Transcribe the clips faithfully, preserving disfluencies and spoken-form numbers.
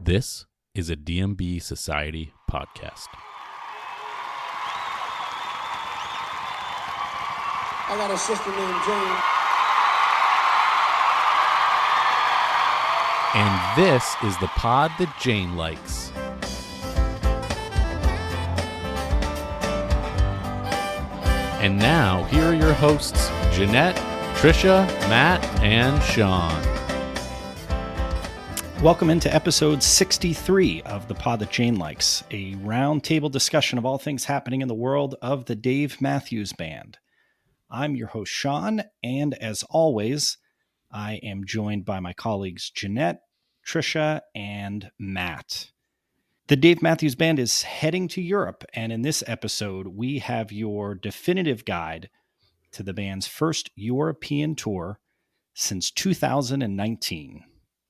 This is a D M B Society podcast. I got a sister named Jane. And this is the pod that Jane likes. And now, here are your hosts, Jeanette, Trisha, Matt, and Sean. Welcome into episode sixty-three of the Pod That Jane Likes, a roundtable discussion of all things happening in the world of the Dave Matthews Band. I'm your host, Sean, and as always, I am joined by my colleagues Jeanette, Trisha, and Matt. The Dave Matthews Band is heading to Europe, and in this episode, we have your definitive guide to the band's first European tour since two thousand nineteen.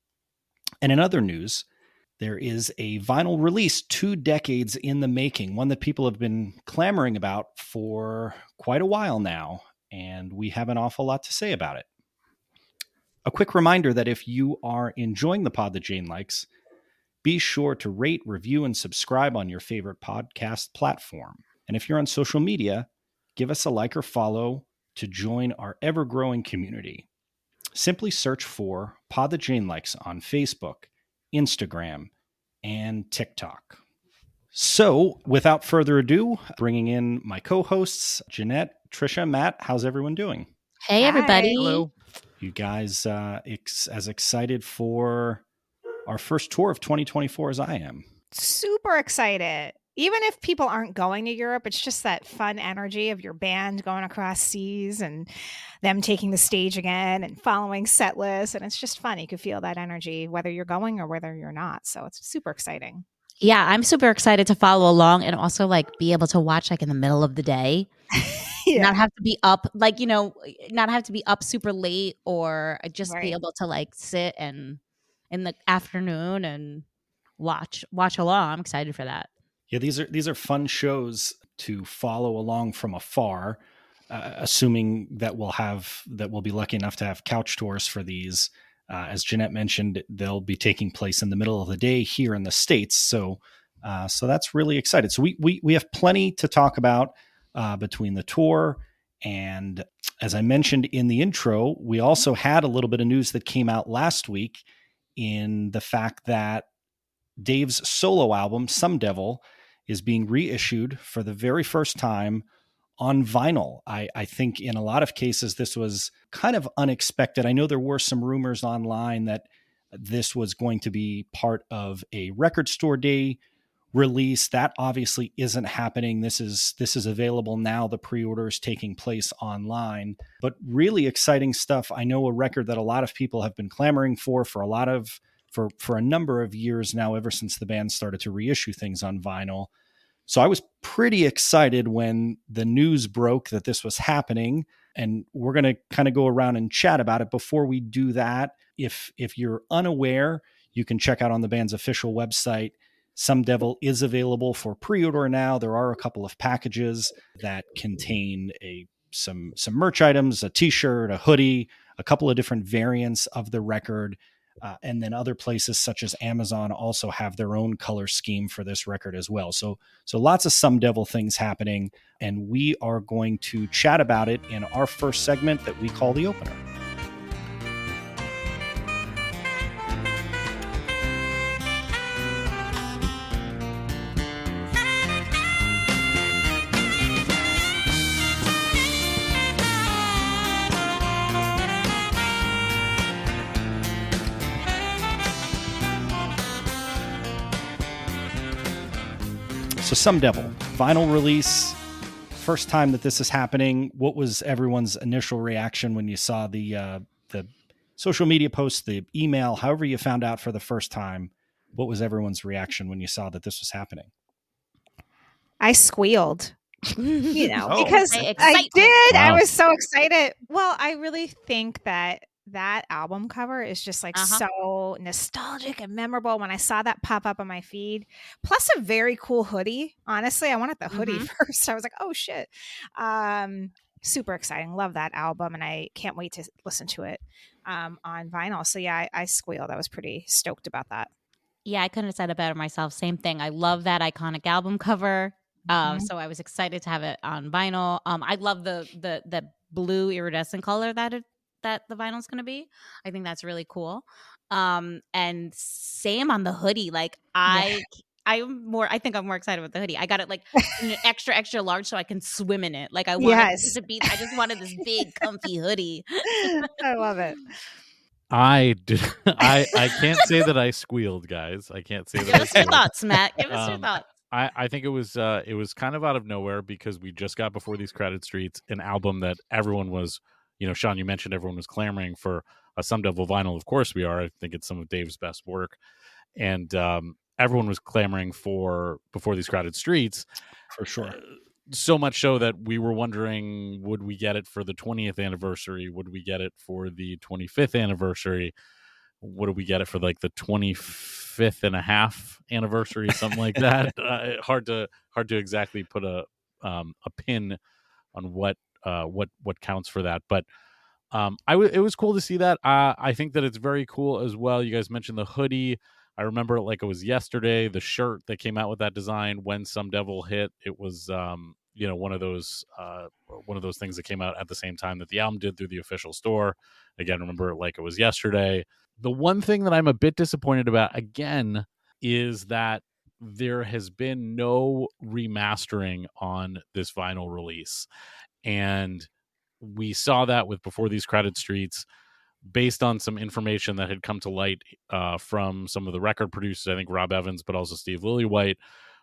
And in other news, there is a vinyl release two decades in the making, one that people have been clamoring about for quite a while now, and we have an awful lot to say about it. A quick reminder that if you are enjoying the Pod That Jane Likes, be sure to rate, review, and subscribe on your favorite podcast platform. And if you're on social media, give us a like or follow to join our ever-growing community. Simply search for Pod That Jane Likes on Facebook, Instagram, and TikTok. So, without further ado, bringing in my co-hosts, Jeanette, Trisha, Matt, how's everyone doing? Hey, everybody. Hi. Hello. You guys uh, ex- as excited for our first tour of twenty twenty-four as I am? Super excited. Even if people aren't going to Europe, it's just that fun energy of your band going across seas and them taking the stage again and following set lists. And it's just fun. You can feel that energy, whether you're going or whether you're not. So it's super exciting. Yeah, I'm super excited to follow along and also like be able to watch like in the middle of the day. Yeah. Not have to be up, like, you know, not have to be up super late or just Right. be able to like sit and in the afternoon and watch watch along. I'm excited for that. Yeah, these are these are fun shows to follow along from afar, uh, assuming that we'll have that we'll be lucky enough to have couch tours for these. Uh, as Jeanette mentioned, they'll be taking place in the middle of the day here in the States. So, uh, so that's really excited. So we we we have plenty to talk about uh, between the tour and, as I mentioned in the intro, we also had a little bit of news that came out last week in the fact that Dave's solo album, Some Devil, is being reissued for the very first time on vinyl. I, I think in a lot of cases, this was kind of unexpected. I know there were some rumors online that this was going to be part of a record store day release. That obviously isn't happening. This is this is available now. The pre-order is taking place online, but really exciting stuff. I know a record that a lot of people have been clamoring for for a lot of for for a number of years now, ever since the band started to reissue things on vinyl. So I was pretty excited when the news broke that this was happening, and we're going to kind of go around and chat about it. Before we do that, if if you're unaware, you can check out on the band's official website. Some Devil is available for pre-order now. There are a couple of packages that contain a some some merch items, a t-shirt, a hoodie, a couple of different variants of the record. Uh, and then other places such as Amazon also have their own color scheme for this record as well. So, so lots of Some Devil things happening, and we are going to chat about it in our first segment that we call the opener. So Some Devil, vinyl release, first time that this is happening. What was everyone's initial reaction when you saw the uh, the social media posts, the email, however you found out for the first time? What was everyone's reaction when you saw that this was happening? I squealed, you know, Oh. because My I excitement. did. I Wow. was so excited. Well, I really think that that album cover is just like Uh-huh. so nostalgic and memorable. When I saw that pop up on my feed, plus a very cool hoodie. Honestly, I wanted the hoodie Mhm. first. I was like, oh shit. Um, super exciting. Love that album, and I can't wait to listen to it um, on vinyl. So yeah, I, I squealed. I was pretty stoked about that. Yeah, I couldn't have said it better myself. Same thing. I love that iconic album cover. Um, Mhm. so I was excited to have it on vinyl. Um, I love the the the blue iridescent color that it that the vinyl is going to be. I think that's really cool. Um, and same on the hoodie. Like I, I'm more. I think I'm more excited with the hoodie. I got it like in an extra extra large so I can swim in it. Like I wanted Yes. this to be. I just wanted this big comfy hoodie. I love it. I did. I I can't say that I squealed, guys. I can't say that. Give I us your squealed. thoughts, Matt. Give us your Um, thoughts. I, I think it was uh, it was kind of out of nowhere because we just got Before These Crowded Streets, an album that everyone was, you know, Sean, you mentioned everyone was clamoring for a Some Devil vinyl. Of course we are. I think it's some of Dave's best work, and um, everyone was clamoring for Before These Crowded Streets, For sure. uh, so much so that we were wondering, would we get it for the twentieth anniversary? Would we get it for the twenty-fifth anniversary? What do we get it for, like the twenty-fifth and a half anniversary, something like that? uh, hard to hard to exactly put a um, a pin on what uh, what what counts for that. But um, I w- it was cool to see that. Uh, I think that it's very cool as well. You guys mentioned the hoodie. I remember it like it was yesterday. The shirt that came out with that design when Some Devil hit, it was um, you know one of those uh, one of those things that came out at the same time that the album did through the official store. Again, remember it like it was yesterday. The one thing that I'm a bit disappointed about, again, is that there has been no remastering on this vinyl release. And we saw that with Before These Crowded Streets, based on some information that had come to light uh, from some of the record producers, I think Rob Evans, but also Steve Lillywhite.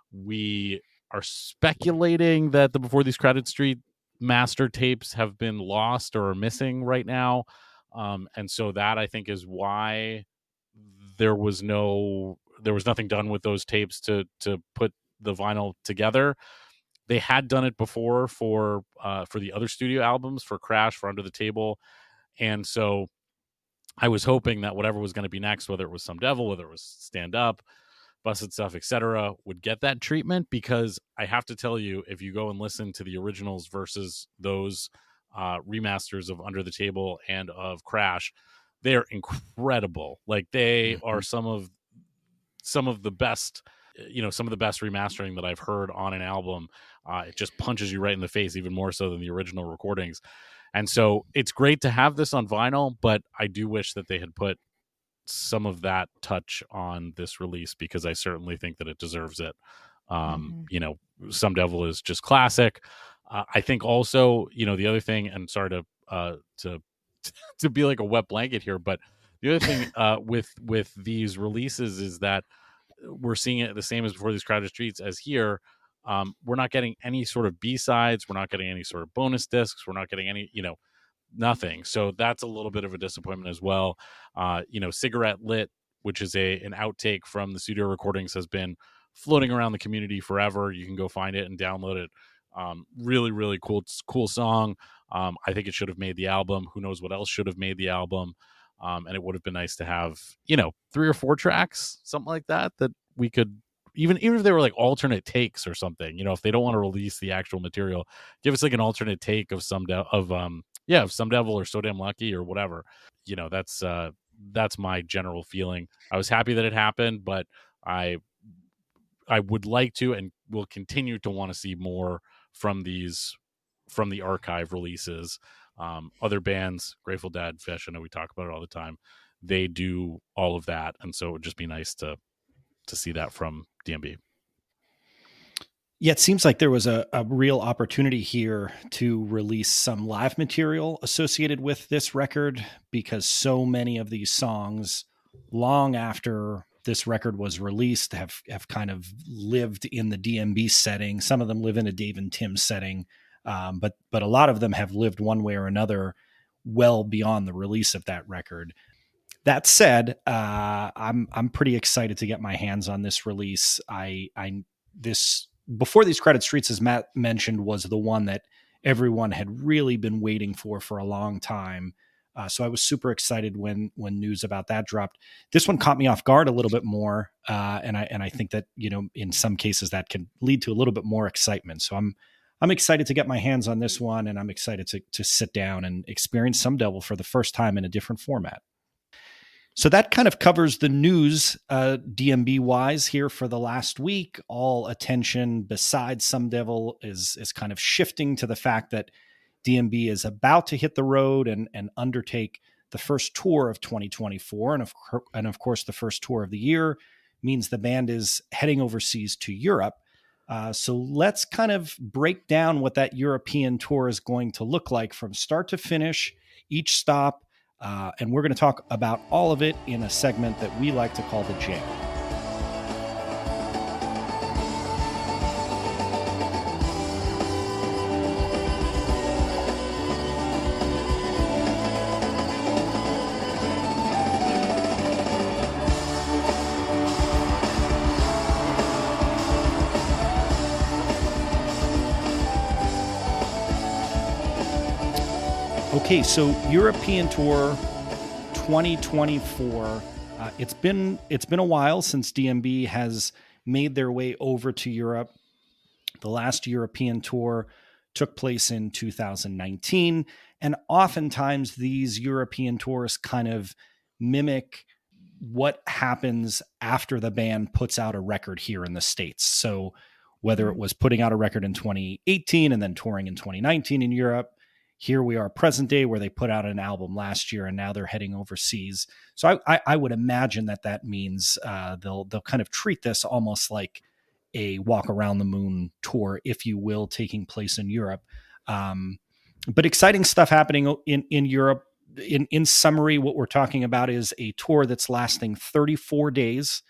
We are speculating that the Before These Crowded Street master tapes have been lost or are missing right now. Um, and so that I think is why there was no, there was nothing done with those tapes to to put the vinyl together. They had done it before for uh, for the other studio albums, for Crash, for Under the Table, and so I was hoping that whatever was going to be next, whether it was Some Devil, whether it was Stand Up, Busted Stuff, et cetera, would get that treatment. Because I have to tell you, if you go and listen to the originals versus those uh, remasters of Under the Table and of Crash, they're incredible. Like they mm-hmm. are some of some of the best, you know, some of the best remastering that I've heard on an album. Uh, it just punches you right in the face, even more so than the original recordings. And so it's great to have this on vinyl, but I do wish that they had put some of that touch on this release, because I certainly think that it deserves it. Um, mm-hmm. You know, Some Devil is just classic. Uh, I think also, you know, the other thing, and sorry to uh, to to be like a wet blanket here, but the other thing uh, with with these releases is that we're seeing it the same as Before These Crowded Streets as here. Um, we're not getting any sort of B-sides. We're not getting any sort of bonus discs. We're not getting any, you know, nothing. So that's a little bit of a disappointment as well. Uh, you know, Cigarette Lit, which is a an outtake from the studio recordings, has been floating around the community forever. You can go find it and download it. Um, really, really cool, cool song. Um, I think it should have made the album. Who knows what else should have made the album? Um, and it would have been nice to have, you know, three or four tracks, something like that, that we could, even even if they were like alternate takes or something, you know, if they don't want to release the actual material, give us like an alternate take of some de- of um yeah of Some Devil or So Damn Lucky or whatever. You know, that's uh that's my general feeling. I was happy that it happened, but I I would like to and will continue to want to see more from these from the archive releases. Um, other bands, Grateful Dead, Phish, I know we talk about it all the time. They do all of that, and so it would just be nice to to see that from D M B. Yeah, it seems like there was a, a real opportunity here to release some live material associated with this record, because so many of these songs, long after this record was released, have have kind of lived in the D M B setting. Some of them live in a Dave and Tim setting, um, but but a lot of them have lived one way or another well beyond the release of that record. That said, uh, I'm I'm pretty excited to get my hands on this release. I I this Before These Crowded Streets, as Matt mentioned, was the one that everyone had really been waiting for for a long time. Uh, so I was super excited when when news about that dropped. This one caught me off guard a little bit more, uh, and I and I think that, you know, in some cases that can lead to a little bit more excitement. So I'm I'm excited to get my hands on this one, and I'm excited to to sit down and experience Some Devil for the first time in a different format. So that kind of covers the news uh, D M B-wise here for the last week. All attention besides Some Devil is is kind of shifting to the fact that D M B is about to hit the road and, and undertake the first tour of twenty twenty-four. And of, and of course, the first tour of the year means the band is heading overseas to Europe. Uh, so let's kind of break down what that European tour is going to look like from start to finish, each stop. Uh, and we're going to talk about all of it in a segment that we like to call the Jam. Okay, so European Tour twenty twenty-four. Uh, it's been it's been a while since D M B has made their way over to Europe. The last European tour took place in two thousand nineteen, and oftentimes these European tours kind of mimic what happens after the band puts out a record here in the States. So whether it was putting out a record in twenty eighteen and then touring in twenty nineteen in Europe, here we are present day where they put out an album last year and now they're heading overseas. So I, I, I would imagine that that means uh, they'll they'll kind of treat this almost like a walk around the moon tour, if you will, taking place in Europe. Um, but exciting stuff happening in, in Europe. In, in summary, what we're talking about is a tour that's lasting thirty-four days.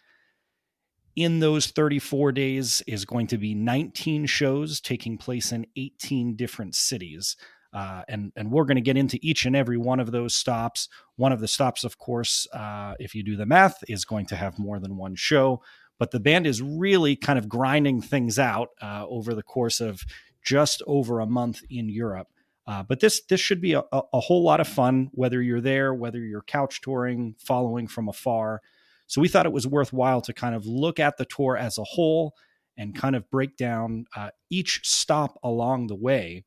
In those thirty-four days is going to be nineteen shows taking place in eighteen different cities. Uh, and, and we're going to get into each and every one of those stops. One of the stops, of course, uh, if you do the math, is going to have more than one show. But the band is really kind of grinding things out uh, over the course of just over a month in Europe. Uh, but this this should be a, a, a whole lot of fun, whether you're there, whether you're couch touring, following from afar. So we thought it was worthwhile to kind of look at the tour as a whole and kind of break down uh, each stop along the way.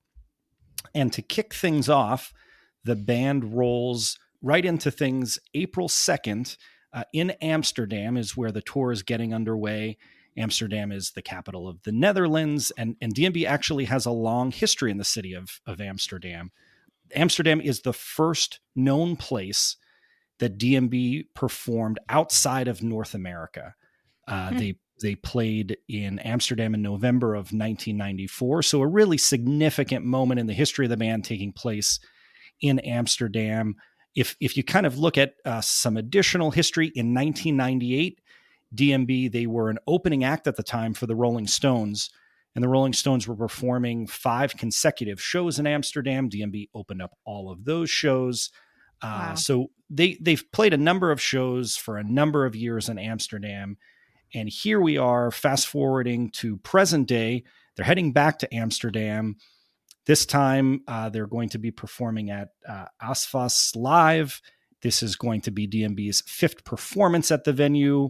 And to kick things off, the band rolls right into things. April second uh, in Amsterdam is where the tour is getting underway. Amsterdam is the capital of the Netherlands, and, and D M B actually has a long history in the city of, of Amsterdam. Amsterdam is the first known place that D M B performed outside of North America. Uh, mm-hmm. They They played in Amsterdam in November of nineteen ninety-four. So a really significant moment in the history of the band taking place in Amsterdam. If if you kind of look at uh, some additional history, in nineteen ninety-eight, D M B, they were an opening act at the time for the Rolling Stones. And the Rolling Stones were performing five consecutive shows in Amsterdam. D M B opened up all of those shows. Uh, wow. So they, they've played a number of shows for a number of years in Amsterdam. And here we are, fast forwarding to present day. They're heading back to Amsterdam. This time, uh, they're going to be performing at uh, Asfas Live. This is going to be D M B's fifth performance at the venue,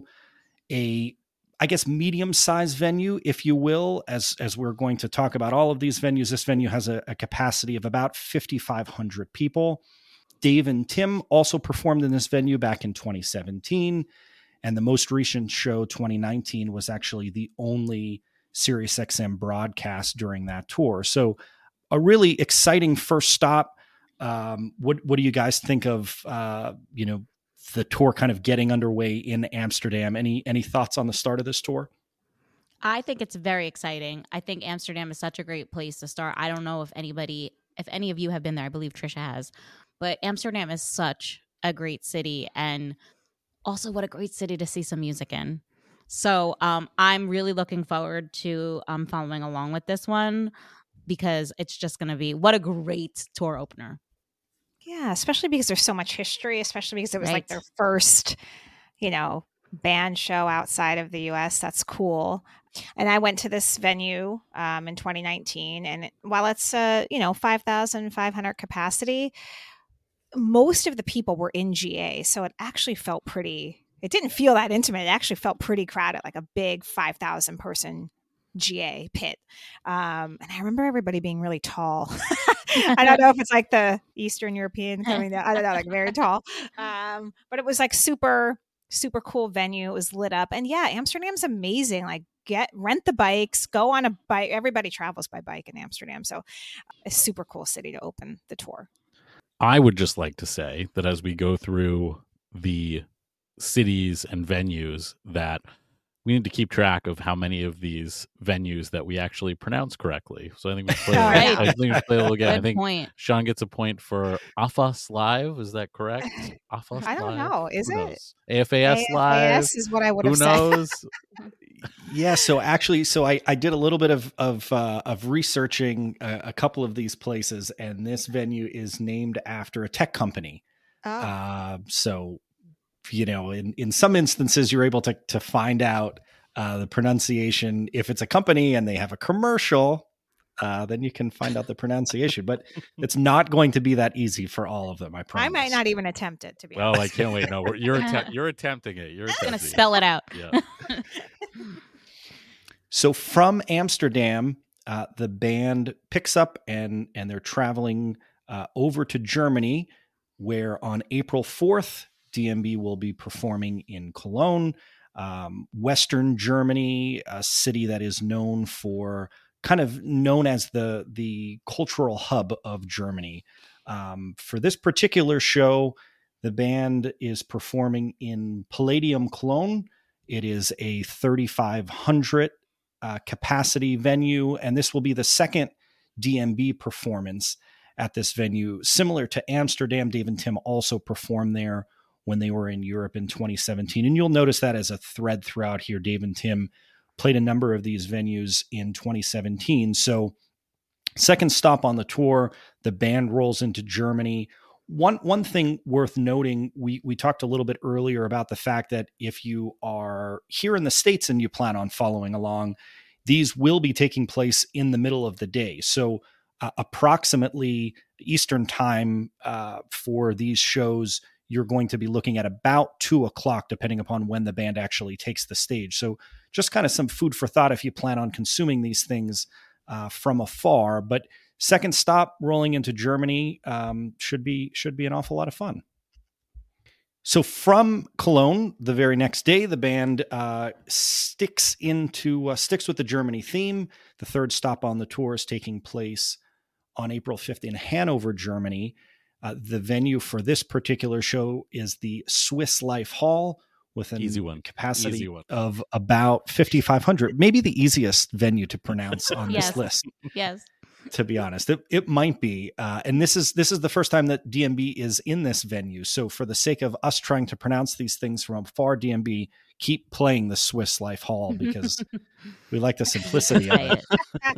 a, I guess, medium-sized venue, if you will, as, as we're going to talk about all of these venues. This venue has a, a capacity of about fifty-five hundred people. Dave and Tim also performed in this venue back in twenty seventeen. And the most recent show, twenty nineteen, was actually the only SiriusXM broadcast during that tour. So a really exciting first stop. Um, what what do you guys think of, uh, you know, the tour kind of getting underway in Amsterdam? Any any thoughts on the start of this tour? I think it's very exciting. I think Amsterdam is such a great place to start. I don't know if anybody, if any of you have been there. I believe Trisha has. But Amsterdam is such a great city, and also what a great city to see some music in. So um, I'm really looking forward to um, following along with this one, because it's just going to be, what a great tour opener. Yeah, especially because there's so much history, especially because it was Right. like their first, you know, band show outside of the U S. That's cool. And I went to this venue um, in twenty nineteen, and while it's, uh, you know, five thousand five hundred capacity, most of the people were in G A. So it actually felt pretty, it didn't feel that intimate. It actually felt pretty crowded, like a big five thousand person G A pit. Um, and I remember everybody being really tall. I don't know if it's like the Eastern European coming down. I don't know, like very tall. Um, but it was like super, super cool venue. It was lit up. And yeah, Amsterdam's amazing. Like get, rent the bikes, go on a bike. Everybody travels by bike in Amsterdam. So a super cool city to open the tour. I would just like to say that as we go through the cities and venues, that we need to keep track of how many of these venues that we actually pronounce correctly. So I think we play. Right. I think we play a little again. Good I think point. Sean gets a point for AFAS Live. Is that correct? AFAS I don't Live? know. Is Who it? knows? A F A S Live. A F A S is what I would Who have said. knows? Yeah, so actually, so I, I did a little bit of of uh, of researching a, a couple of these places, and this venue is named after a tech company. Oh. Uh, so, you know, in, in some instances, you're able to to find out uh, the pronunciation. If it's a company and they have a commercial, uh, then you can find out the pronunciation. But it's not going to be that easy for all of them, I promise. I might not even attempt it, to be Well, honest. I can't wait. No, we're, you're attempt, you're attempting it. You're I'm gonna attempting spell it out. it. Yeah. So from Amsterdam, uh, the band picks up and and they're traveling uh, over to Germany, where on April fourth, D M B will be performing in Cologne, um, Western Germany, a city that is known for kind of known as the the cultural hub of Germany. Um, for this particular show, the band is performing in Palladium Cologne. It is a thirty-five hundred uh, capacity venue, and this will be the second D M B performance at this venue. Similar to Amsterdam, Dave and Tim also performed there when they were in Europe in twenty seventeen. And you'll notice that as a thread throughout here. Dave and Tim played a number of these venues in twenty seventeen. So second stop on the tour, the band rolls into Germany. One one thing worth noting, we we talked a little bit earlier about the fact that if you are here in the States and you plan on following along, these will be taking place in the middle of the day. So uh, approximately Eastern time uh, for these shows, you're going to be looking at about two o'clock, depending upon when the band actually takes the stage. So just kind of some food for thought if you plan on consuming these things uh, from afar. But second stop rolling into Germany um, should be should be an awful lot of fun. So from Cologne, the very next day, the band uh, sticks into uh, sticks with the Germany theme. The third stop on the tour is taking place on April fifth in Hanover, Germany. Uh, the venue for this particular show is the Swiss Life Hall with an Easy one. capacity Easy one. of about fifty-five hundred, maybe the easiest venue to pronounce on Yes. this list. Yes. To be honest, it, it might be, uh, and this is this is the first time that D M B is in this venue. So, for the sake of us trying to pronounce these things from afar, D M B, keep playing the Swiss Life Hall because we like the simplicity of it.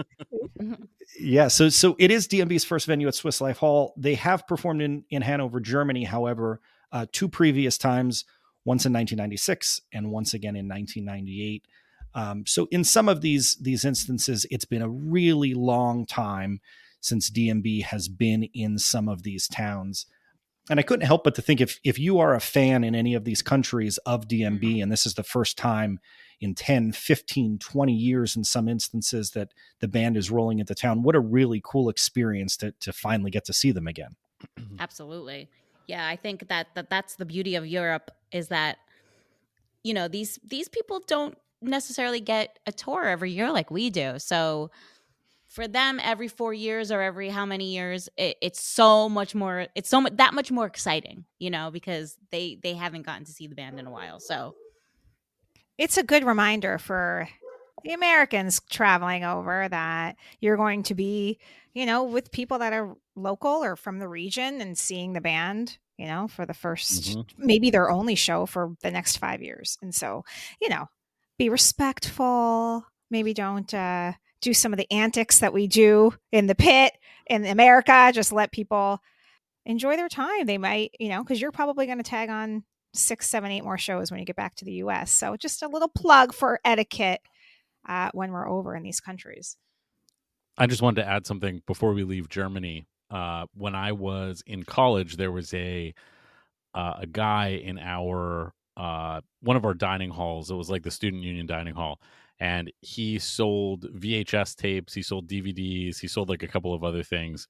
Yeah, so so it is D M B's first venue at Swiss Life Hall. They have performed in in Hanover, Germany, however, uh, two previous times, once in nineteen ninety-six and once again in nineteen ninety-eight. Um, so in some of these these instances, it's been a really long time since D M B has been in some of these towns. And I couldn't help but to think if if you are a fan in any of these countries of D M B, and this is the first time in ten, fifteen, twenty years in some instances that the band is rolling into town, what a really cool experience to to finally get to see them again. Absolutely. Yeah, I think that, that that's the beauty of Europe is that, you know, these these people don't necessarily get a tour every year like we do. So for them, every four years or every how many years, it, it's so much more, it's so much, that much more exciting, you know, because they, they haven't gotten to see the band in a while. So It's a good reminder for the Americans traveling over that you're going to be, you know, with people that are local or from the region and seeing the band, you know, for the first, Mhm. maybe their only show for the next five years. And so, you know, be respectful. Maybe don't uh, do some of the antics that we do in the pit in America. Just let people enjoy their time. They might, you know, because you're probably going to tag on six, seven, eight more shows when you get back to the U S. So just a little plug for etiquette uh, when we're over in these countries. I just wanted to add something before we leave Germany. Uh, when I was in college, there was a uh, a guy in our uh, one of our dining halls. It was like the student union dining hall. And he sold V H S tapes. He sold D V Ds. He sold like a couple of other things.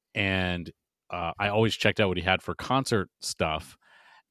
And uh, I always checked out what he had for concert stuff.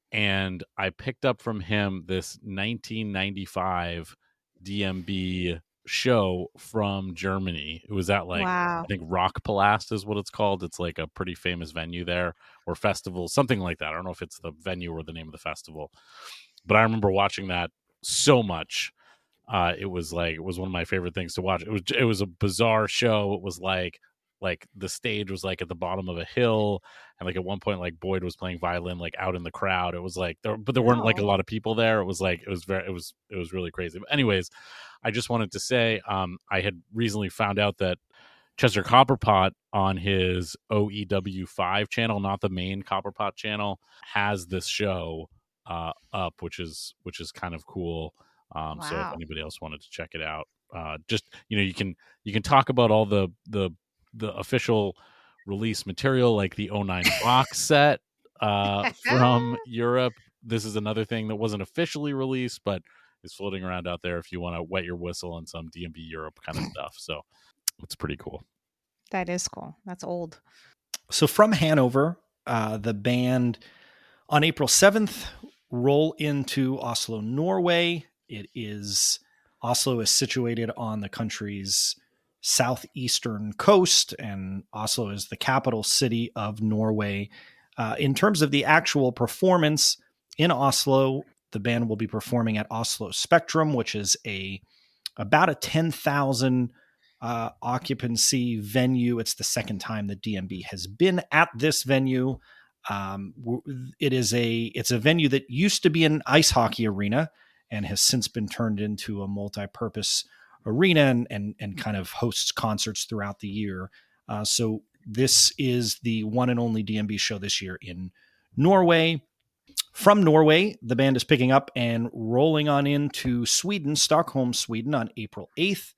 And I picked up from him this nineteen ninety-five D M B show from Germany. It was at like, Wow. I think Rockpalast is what it's called. It's like a pretty famous venue there, or festival, something like that. I don't know if it's the venue or the name of the festival, but I remember watching that so much. Uh, it was like, it was one of my favorite things to watch. It was, it was a bizarre show. It was like, like the stage was like at the bottom of a hill, and like at one point like Boyd was playing violin like out in the crowd. It was like there, but there weren't like a lot of people there. It was like it was very it was it was really crazy. But anyways, I just wanted to say um I had recently found out that Chester Copperpot on his O E W five channel, not the main Copperpot channel, has this show uh up, which is which is kind of cool. Um so if Wow. anybody else wanted to check it out, uh just you know you can you can talk about all the the the official release material, like the oh nine box set uh, from Europe. This is another thing that wasn't officially released, but is floating around out there if you want to wet your whistle on some D M B Europe kind of stuff. So it's pretty cool. That is cool. That's old. So from Hanover, uh, the band on April seventh roll into Oslo, Norway. It is Oslo is situated on the country's southeastern coast, and Oslo is the capital city of Norway. Uh, in terms of the actual performance in Oslo, the band will be performing at Oslo Spectrum, which is a about a ten thousand uh, occupancy venue. It's the second time that D M B has been at this venue. Um, it is a it's a venue that used to be an ice hockey arena and has since been turned into a multi-purpose arena and, and and kind of hosts concerts throughout the year. Uh, so this is the one and only D M B show this year in Norway. From Norway, the band is picking up and rolling on into Sweden, Stockholm, Sweden on April eighth.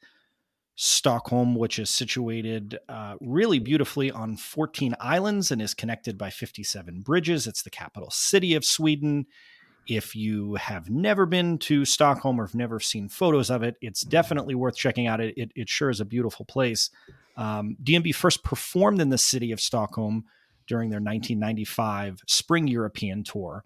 Stockholm, which is situated uh, really beautifully on fourteen islands and is connected by fifty-seven bridges. It's the capital city of Sweden. If you have never been to Stockholm or have never seen photos of it, it's definitely worth checking out. It, it, it sure is a beautiful place. Um, D M B first performed in the city of Stockholm during their nineteen ninety-five Spring European tour.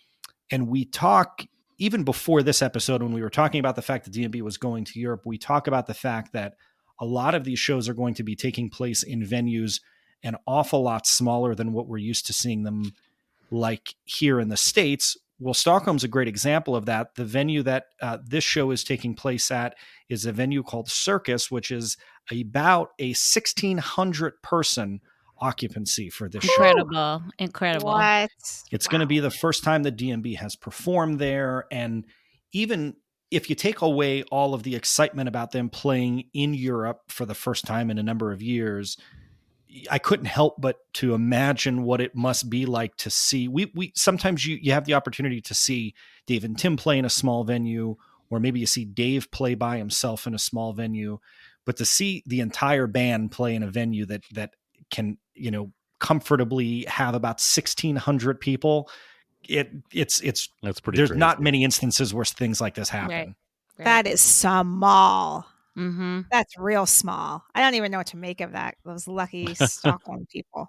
And we talk, even before this episode, when we were talking about the fact that D M B was going to Europe, we talk about the fact that a lot of these shows are going to be taking place in venues an awful lot smaller than what we're used to seeing them like here in the States. Well, Stockholm's a great example of that. The venue that uh, this show is taking place at is a venue called Circus, which is about a sixteen hundred person occupancy for this show. Incredible. Incredible. What? It's going to be the first time that D M B has performed there. And even if you take away all of the excitement about them playing in Europe for the first time in a number of years, I couldn't help but to imagine what it must be like to see. We we sometimes you you have the opportunity to see Dave and Tim play in a small venue, or maybe you see Dave play by himself in a small venue, but to see the entire band play in a venue that that can, you know, comfortably have about sixteen hundred people, it it's it's That's pretty. there's crazy. not many instances where things like this happen. Right. Right. That is small. Mm-hmm. That's real small. I don't even know what to make of that. Those lucky Stockholm people.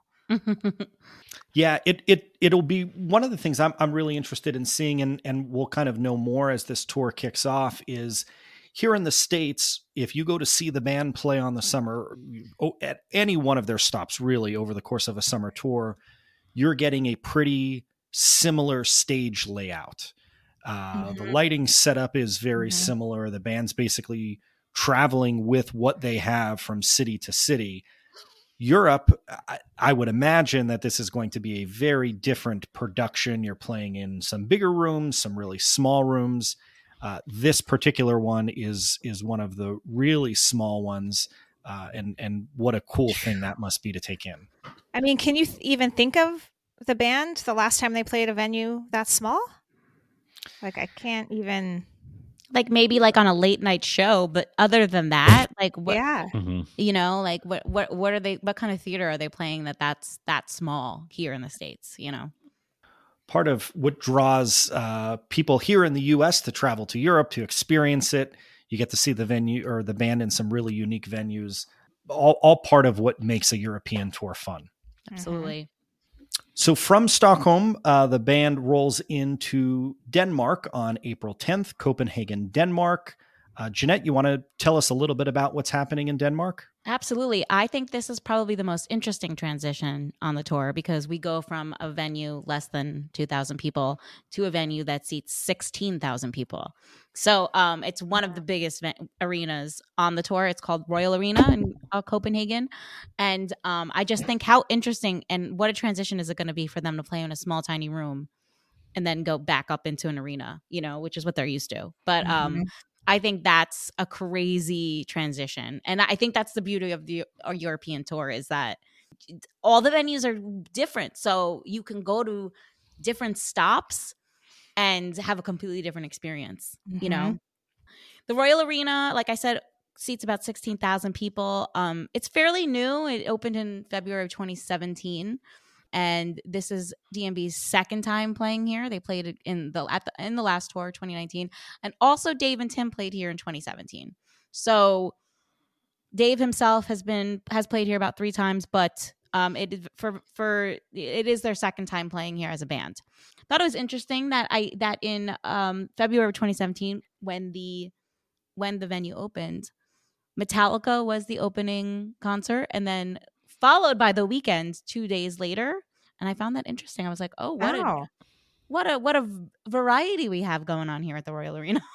Yeah, it it it'll be one of the things I'm I'm really interested in seeing, and and we'll kind of know more as this tour kicks off, is here in the States, if you go to see the band play on the summer, at any one of their stops really over the course of a summer tour, you're getting a pretty similar stage layout. Uh, Mhm. The lighting setup is very Mhm. similar. The band's basically traveling with what they have from city to city. Europe, I, I would imagine that this is going to be a very different production. You're playing in some bigger rooms, some really small rooms. Uh, this particular one is is one of the really small ones, uh, and and what a cool thing that must be to take in. I mean, can you th- even think of the band the last time they played a venue that small? Like, I can't even. Like maybe like on a late night show, but other than that, like what, Yeah. Mhm. you know, like what, what, what are they, what kind of theater are they playing that that's that small here in the States, you know? part of what draws uh, people here in the U S to travel to Europe to experience it. You get to see the venue or the band in some really unique venues, all, all part of what makes a European tour fun. Absolutely. So from Stockholm, uh, the band rolls into Denmark on April tenth, Copenhagen, Denmark. Uh, Jeanette, you want to tell us a little bit about what's happening in Denmark? Absolutely. I think this is probably the most interesting transition on the tour because we go from a venue less than two thousand people to a venue that seats sixteen thousand people. So um, it's one of the biggest ve- arenas on the tour. It's called Royal Arena in uh, Copenhagen. And um, I just think how interesting and what a transition is it going to be for them to play in a small, tiny room and then go back up into an arena, you know, which is what they're used to. But um, Mhm. I think that's a crazy transition. And I think that's the beauty of the our European tour is that all the venues are different. So you can go to different stops and have a completely different experience, you know? The Royal Arena, like I said, seats about sixteen thousand people. Um, it's fairly new. It opened in February of twenty seventeen. And this is D M B's second time playing here. They played it in the at the in the last tour, twenty nineteen, and also Dave and Tim played here in twenty seventeen. So Dave himself has been has played here about three times, but um, it is for for it is their second time playing here as a band. Thought it was interesting that I that in um, February of twenty seventeen, when the when the venue opened, Metallica was the opening concert, and then followed by The Weeknd two days later. And I found that interesting. I was like, oh, what Wow. a what a what a variety we have going on here at the Royal Arena.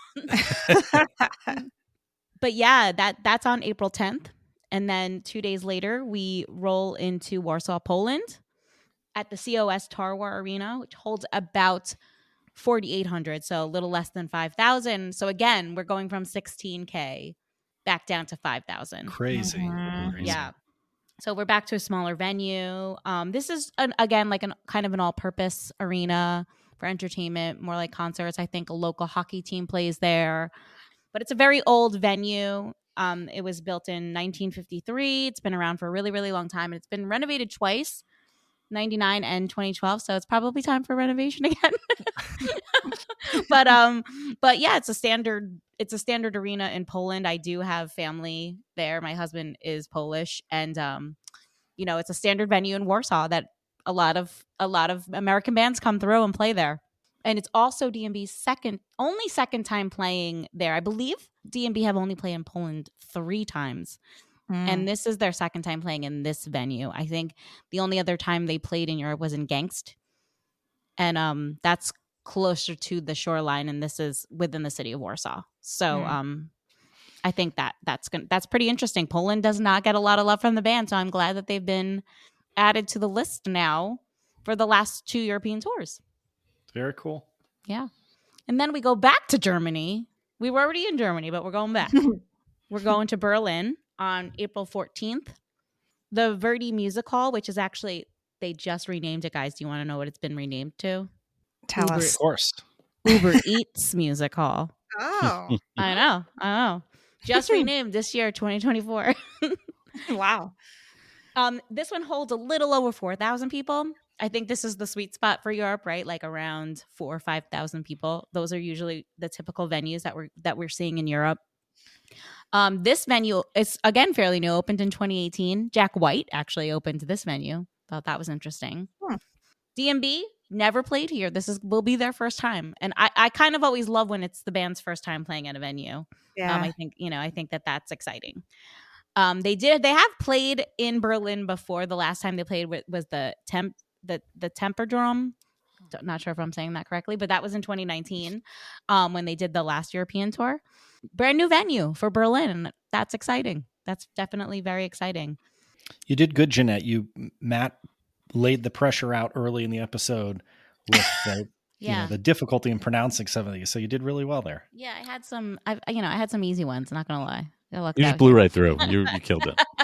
But yeah, that that's on April tenth. And then two days later, we roll into Warsaw, Poland at the C O S Tarwar Arena, which holds about forty-eight hundred, so a little less than five thousand. So again, we're going from sixteen K back down to five thousand. Crazy. Mhm. Crazy. Yeah. So we're back to a smaller venue. Um, this is, an, again, like an kind of an all-purpose arena for entertainment, more like concerts. I think a local hockey team plays there. But it's a very old venue. Um, it was built in nineteen fifty-three. It's been around for a really, really long time. And it's been renovated twice, ninety-nine and twenty twelve. So it's probably time for renovation again. but um, but yeah, it's a standard it's a standard arena in Poland. I do have family there. My husband is Polish, and um, you know, it's a standard venue in Warsaw that a lot of a lot of American bands come through and play there. And it's also D M B's second, only second time playing there. I believe D M B have only played in Poland three times. Mm. And this is their second time playing in this venue. I think the only other time they played in Europe was in Gangst. And um, that's closer to the shoreline, and this is within the city of Warsaw. So Mm. um, I think that that's gonna, that's pretty interesting. Poland does not get a lot of love from the band, so I'm glad that they've been added to the list now for the last two European tours. Very cool. Yeah. And then we go back to Germany. We were already in Germany, but we're going back. We're going to Berlin on April fourteenth. The Verdi Music Hall, which is actually, they just renamed it, guys. Do you want to know what it's been renamed to? Tell Uber- Of us. course. Uber Eats Music Hall. Oh, I know. I know. Just renamed this year, twenty twenty-four. wow. Um, this one holds a little over four thousand people. I think this is the sweet spot for Europe, right? Like around four or five thousand people. Those are usually the typical venues that we're that we're seeing in Europe. Um, this venue is again fairly new. Opened in twenty eighteen. Jack White actually opened this venue. Thought that was interesting. Hmm. D M B never played here. This is will be their first time, and I I kind of always love when it's the band's first time playing at a venue. Yeah. Um, I think you know I think that that's exciting. Um, they did they have played in Berlin before. The last time they played with, was the temp the the Temperdome. Don't- Not sure if I'm saying that correctly, but that was in twenty nineteen um, when they did the last European tour. Brand new venue for Berlin. That's exciting. That's definitely very exciting. You did good, Jeanette. You, Matt, laid the pressure out early in the episode with the, you Yeah. know, the difficulty in pronouncing some of these. So you did really well there. Yeah, I had some. I you know I had some easy ones. Not gonna lie. I lucked You just out blew here. right through. You you killed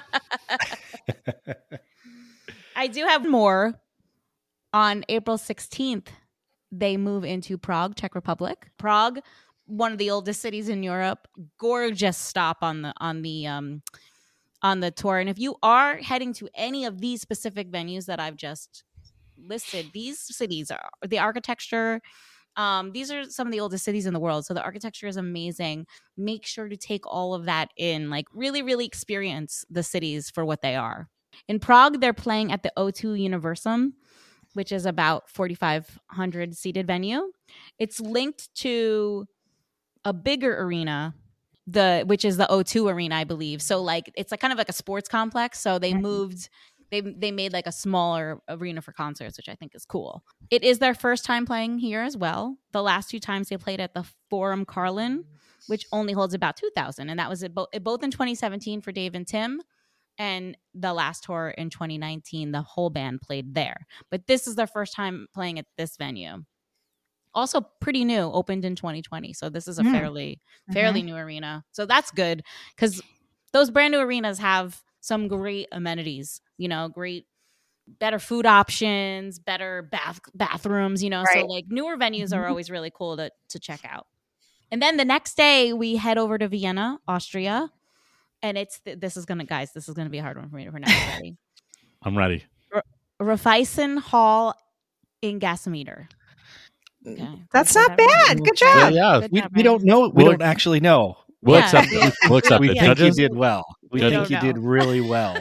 it. I do have more. On April sixteenth, they move into Prague, Czech Republic. Prague, one of the oldest cities in Europe. Gorgeous stop on the on the um on the tour. And if you are heading to any of these specific venues that I've just listed, these cities are the architecture. Um, these are some of the oldest cities in the world. So the architecture is amazing. Make sure to take all of that in, like really, really experience the cities for what they are. In Prague, they're playing at the O two Universum, which is about forty-five hundred seated venue. It's linked to a bigger arena, the which is the O two Arena, I believe. So like it's like kind of like a sports complex. So they moved, they they made like a smaller arena for concerts, which I think is cool. It is their first time playing here as well. The last two times they played at the Forum Carlin, which only holds about two thousand, and that was at bo- both in twenty seventeen for Dave and Tim. And the last tour in twenty nineteen, the whole band played there. But this is their first time playing at this venue. Also pretty new, opened in twenty twenty. So this is a Mm. fairly, fairly Mhm. new arena. So that's good because those brand new arenas have some great amenities, you know, great, better food options, better bath bathrooms, you know. So Right. like newer venues Mhm. are always really cool to, to check out. And then the next day we head over to Vienna, Austria. And it's th- this is gonna, guys. This is gonna be a hard one for me to pronounce. Ready? I'm ready. Raiffeisen Hall in Gasometer. Okay. That's Did I not say that bad. right? Good Yeah, job. yeah. Good We, job, we don't Ryan. know. We We'll- don't actually know. We'll Yeah, accept yeah. it. We'll accept We it. think Judges, you did well. We We think don't you did know. really well.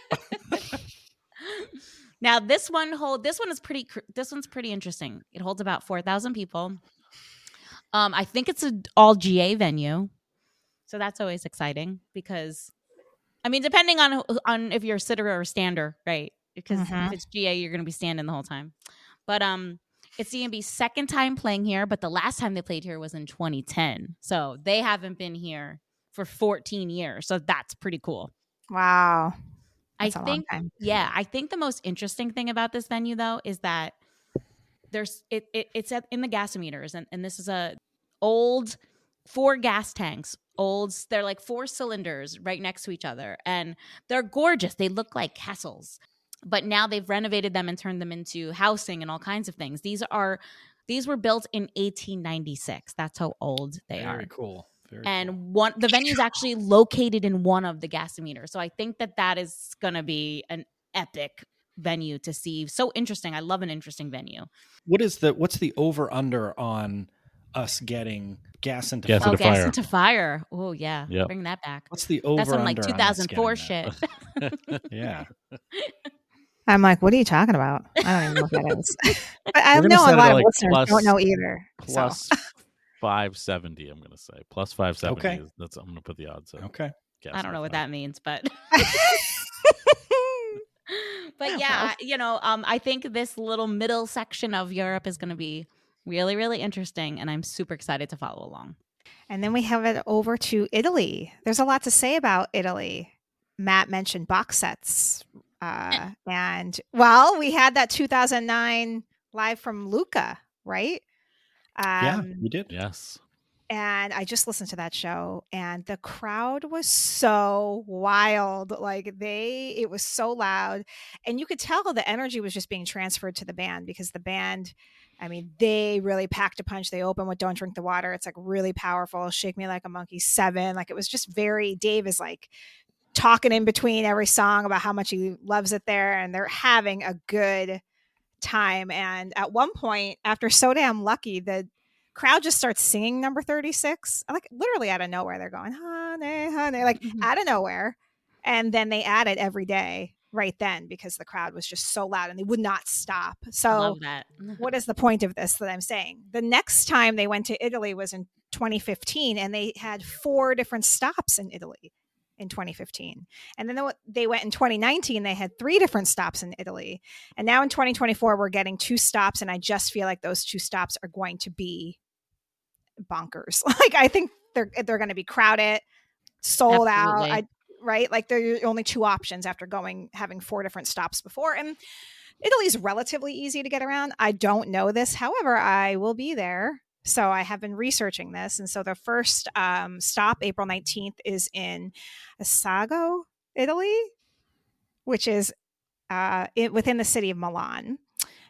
Now this one hold this one is pretty cr- this one's pretty interesting. It holds about four thousand people. Um, I think it's an all G A venue, so that's always exciting because, I mean, depending on on if you're a sitter or a stander, right? Because Mhm. if it's G A, you're going to be standing the whole time. But um, it's going to be second time playing here, but the last time they played here was in twenty ten, so they haven't been here for fourteen years. So that's pretty cool. Wow. I That's a long think, time. yeah, I think the most interesting thing about this venue though is that there's it, it it's at, in the gasometers, and, and this is a old four gas tanks. Old, they're like four cylinders right next to each other, and they're gorgeous. They look like castles, but now they've renovated them and turned them into housing and all kinds of things. These are these were built in eighteen ninety-six. That's how old they Very are. cool. Very And cool. one the venue is actually located in one of the gasometers, so I think that that is going to be an epic venue to see. So interesting. I love an interesting venue. What is the what's the over under on us getting gas into Gas fire? Oh, into gas fire. into fire. Oh yeah, Yep. bring that back. What's the over That's some under like on us two thousand four getting shit. that? Yeah. I'm like, what are you talking about? I don't even know what that is. But I We're gonna know set a it lot at, of like, listeners plus- don't know either. Plus five seventy. I'm gonna say plus five seventy. Okay. Is, that's I'm gonna put the odds. At. Okay. Gas I don't know into what fire. that means, but So. but yeah, I- you know, um, I think this little middle section of Europe is going to be really, really interesting, and I'm super excited to follow along. And then we have it over to Italy. There's a lot to say about Italy. Matt mentioned box sets. Uh, and, well, we had that two thousand nine live from Lucca, right? Yeah, Um, we did. Yes. and I just listened to that show, and the crowd was so wild. Like they, it was so loud, and you could tell the energy was just being transferred to the band because the band, I mean, they really packed a punch. They open with "Don't Drink the Water." It's like really powerful. "Shake Me Like a Monkey" seven. Like it was just very. Dave is like talking in between every song about how much he loves it there, and they're having a good time. And at one point, after "So Damn Lucky," the crowd just starts singing number thirty-six, like literally out of nowhere. They're going, "Honey, honey," like Mhm. out of nowhere. And then they add it every day right then because the crowd was just so loud and they would not stop. I So love that. what is the point of this that I'm saying? The next time they went to Italy was in twenty fifteen, and they had four different stops in Italy in twenty fifteen. And then they went in twenty nineteen, they had three different stops in Italy. And now in twenty twenty-four, we're getting two stops. And I just feel like those two stops are going to be bonkers. Like, I think they're, they're going to be crowded, sold Absolutely. out. I, right. Like there are only two options after going, having four different stops before. And Italy's relatively easy to get around. I don't know this. However, I will be there. So I have been researching this. And so the first um, stop, April nineteenth, is in Assago, Italy, which is uh, it, within the city of Milan.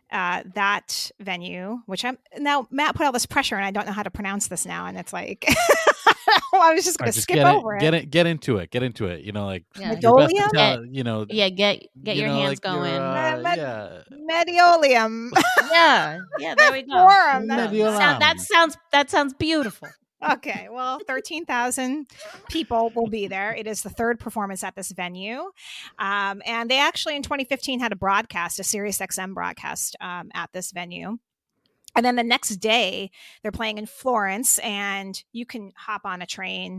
uh, that venue, which I'm now Matt put all this pressure and I don't know how to pronounce this now. And it's like, well, I was just going Or to just skip get over it, it. get it, get into it, get into it. You know, like Yeah. your best Medolium? Ital- you know, Yeah, get get you your know, hands like your, going. uh, Med- yeah, Mediolium. yeah, yeah. There we go. Forum. That, Mediolam. Sound, that sounds that sounds beautiful. Okay, well, thirteen thousand people will be there. It is the third performance at this venue. Um, and they actually in twenty fifteen had a broadcast, a Sirius X M broadcast um, at this venue. And then the next day, they're playing in Florence, and you can hop on a train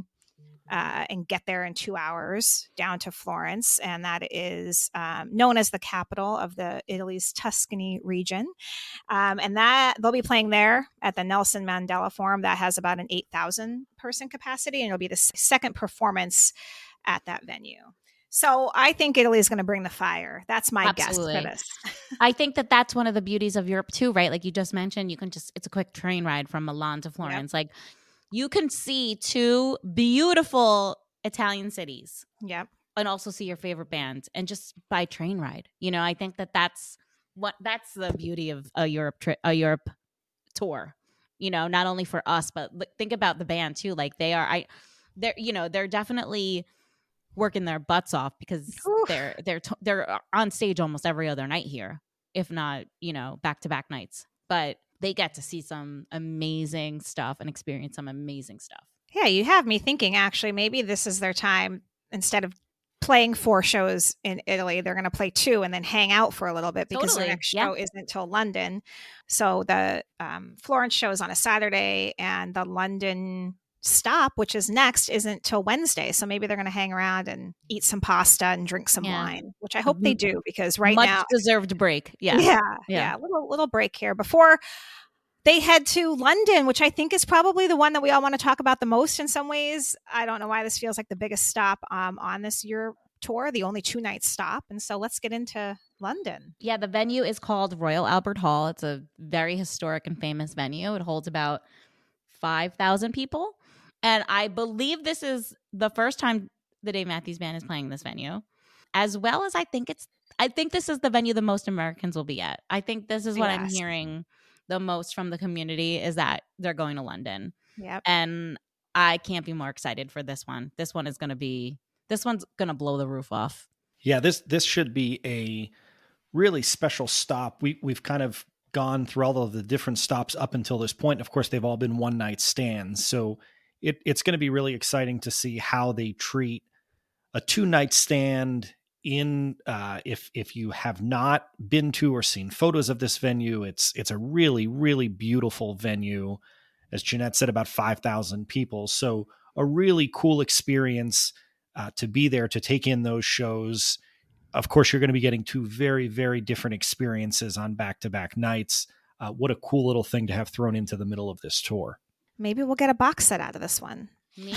uh, and get there in two hours down to Florence. And that is um, known as the capital of the Italy's Tuscany region. Um, and that they'll be playing there at the Nelson Mandela Forum. That has about an eight thousand person capacity, and it'll be the second performance at that venue. So I think Italy is going to bring the fire. That's my Absolutely. guess for this. I think that that's one of the beauties of Europe too, right? Like you just mentioned, you can just, it's a quick train ride from Milan to Florence. Yep. Like you can see two beautiful Italian cities. Yep. And also see your favorite band and just by train ride. You know, I think that that's what, that's the beauty of a Europe trip, a Europe tour, you know, not only for us, but think about the band too. Like they are, I, they're, you know, they're definitely working their butts off because Oof. they're they're t- they're on stage almost every other night here, if not, you know, back to back nights. But they get to see some amazing stuff and experience some amazing stuff. Yeah, you have me thinking. Actually, maybe this is their time. Instead of playing four shows in Italy, they're going to play two and then hang out for a little bit because Totally. their next Yeah. show isn't till London. So the um, Florence show is on a Saturday, and the London stop, which is next, isn't till Wednesday. So maybe they're going to hang around and eat some pasta and drink some Yeah. wine, which I hope they do because right Much now, deserved break. Yeah. yeah, Yeah. yeah, little little break here before they head to London, which I think is probably the one that we all want to talk about the most in some ways. I don't know why this feels like the biggest stop um, on this Europe tour, the only two night stop. And so let's get into London. Yeah, the venue is called Royal Albert Hall. It's a very historic and famous venue. It holds about five thousand people. And I believe this is the first time the Dave Matthews Band is playing this venue, as well as I think it's, I think this is the venue the most Americans will be at. I think this is what yes. I'm hearing the most from the community is that they're going to London. Yep. And I can't be more excited for this one. This one is going to be, this one's going to blow the roof off. Yeah, this this should be a really special stop. We, we've kind of gone through all of the different stops up until this point. Of course, they've all been one night stands. So It, it's going to be really exciting to see how they treat a two night stand in, uh, if, if you have not been to or seen photos of this venue, it's, it's a really, really beautiful venue. As Jeanette said, about five thousand people. So a really cool experience uh, to be there, to take in those shows. Of course, you're going to be getting two very, very different experiences on back-to-back nights. Uh, what a cool little thing to have thrown into the middle of this tour. Maybe we'll get a box set out of this one. Maybe.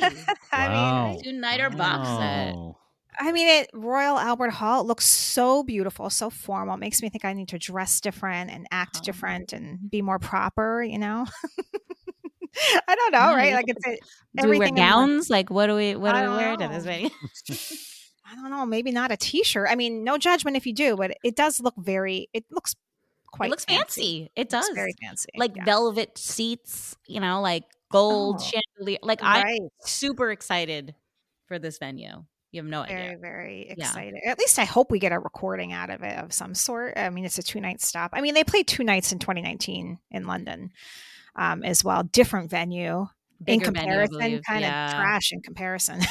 I Wow. mean, Two-nighter box set. Wow. I mean, it Royal Albert Hall, it looks so beautiful, so formal. It makes me think I need to dress different and act Oh. different and be more proper, you know? I don't know, Yeah, right? you Like it's a, Do we wear everything in one- gowns? Like what do we what I do we wear don't to this know. venue? I don't know, maybe not a t-shirt. I mean, no judgment if you do, but it does look very, it looks quite It looks fancy. It It looks does. very fancy. Like yeah. velvet seats, you know, like gold Oh. chandelier. Like I'm Right. super excited for this venue. You have no Very, idea. very Yeah. excited. At least I hope we get a recording out of it of some sort. I mean, it's a two night stop. I mean, they played two nights in twenty nineteen in London um, as well. Different venue. Bigger in venue, I comparison, believe. kind Yeah. of trash in comparison.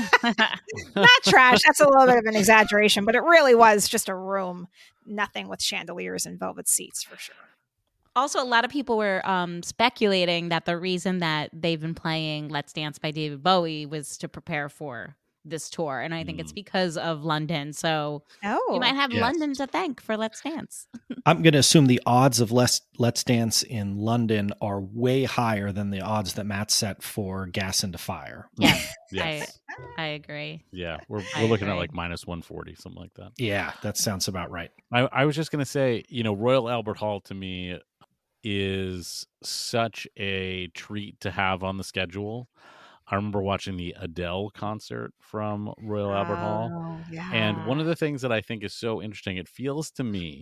Not trash. That's a little bit of an exaggeration, but it really was just a room, nothing with chandeliers and velvet seats for sure. Also, a lot of people were um, speculating that the reason that they've been playing Let's Dance by David Bowie was to prepare for this tour. And I think it's Mm. because of London. So Oh, you might have Yes. London to thank for Let's Dance. I'm going to assume the odds of Let's, Let's Dance in London are way higher than the odds that Matt set for Gas into Fire. Yes, Yes. I, I agree. Yeah. We're, I we're looking at agree. like minus one forty, something like that. Yeah, that sounds about right. I, I was just going to say, you know, Royal Albert Hall to me is such a treat to have on the schedule. I remember watching the Adele concert from Royal Albert Hall. Oh, yeah. And one of the things that I think is so interesting, it feels to me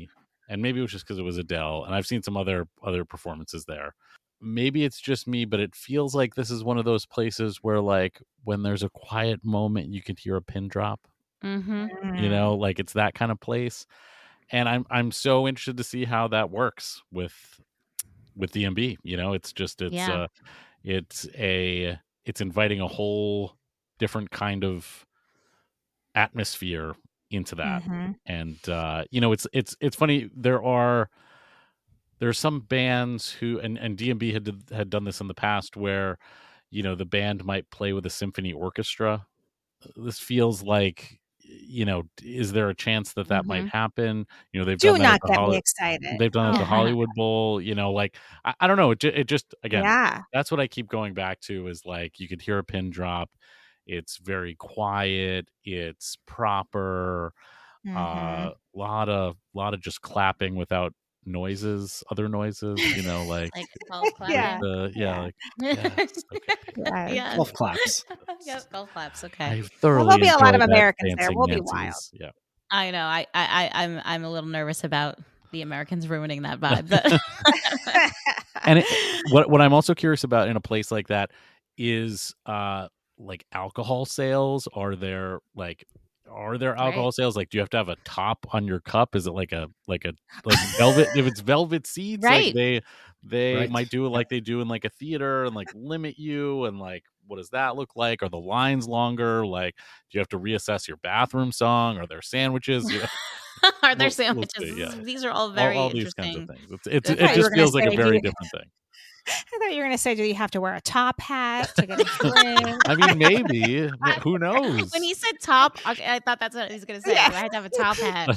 and maybe it was just because it was Adele, and I've seen some other other performances there. Maybe it's just me, but it feels like this is one of those places where, like, when there's a quiet moment, you could hear a pin drop. Mm-hmm. You know, like it's that kind of place. And I'm I'm so interested to see how that works with with D M B. You know, it's just it's Yeah. uh it's a it's inviting a whole different kind of atmosphere into that. Mhm. And uh, you know, it's it's it's funny. There are there are some bands who and, and D M B had had done this in the past where, you know, the band might play with a symphony orchestra. This feels like, you know, is there a chance that that might Mhm. happen? You know, they've Do done that not at the get Holly- me excited. they've done it at the Oh. Hollywood Bowl. You know, like I, I don't know. It, ju- it just again, Yeah. that's what I keep going back to is like you could hear a pin drop. It's very quiet. It's proper. Mhm. Uh, lot of lot of just clapping without noises, other noises. You know, like Like golf clap. Yeah. the yeah, Yeah. like yes, okay. Yeah. Yeah. Golf claps. Yep, golf claps. Okay. I thoroughly there'll be a lot enjoy of that Americans there. Dancing We'll be Nancy's. wild. Yeah. I know. I, I, I, I'm, I'm a little nervous about the Americans ruining that vibe. But And it, what what I'm also curious about in a place like that is uh like alcohol sales. Are there like are there alcohol Right. sales? Like, do you have to have a top on your cup? Is it like a like a like velvet? If it's velvet seats, like Right. they they Right. might do it like they do in like a theater and like limit you and like what does that look like? Are the lines longer? Like, do you have to reassess your bathroom song? Are there sandwiches? You know, are there We'll- we'll sandwiches? see, yeah. These are all all, very all these kinds interesting. of things. It's, it's I it thought you were just gonna feels like a say, very do you- different thing. I thought you were going to say, do you have to wear a top hat to get a drink? I mean, maybe. Who knows? When he said top, okay, I thought that's what he was going to say. Yeah. Do I have to have a top hat?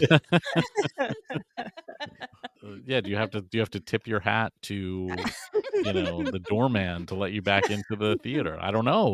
Uh, yeah, do you have to do you have to tip your hat to, you know, the doorman to let you back into the theater? I don't know.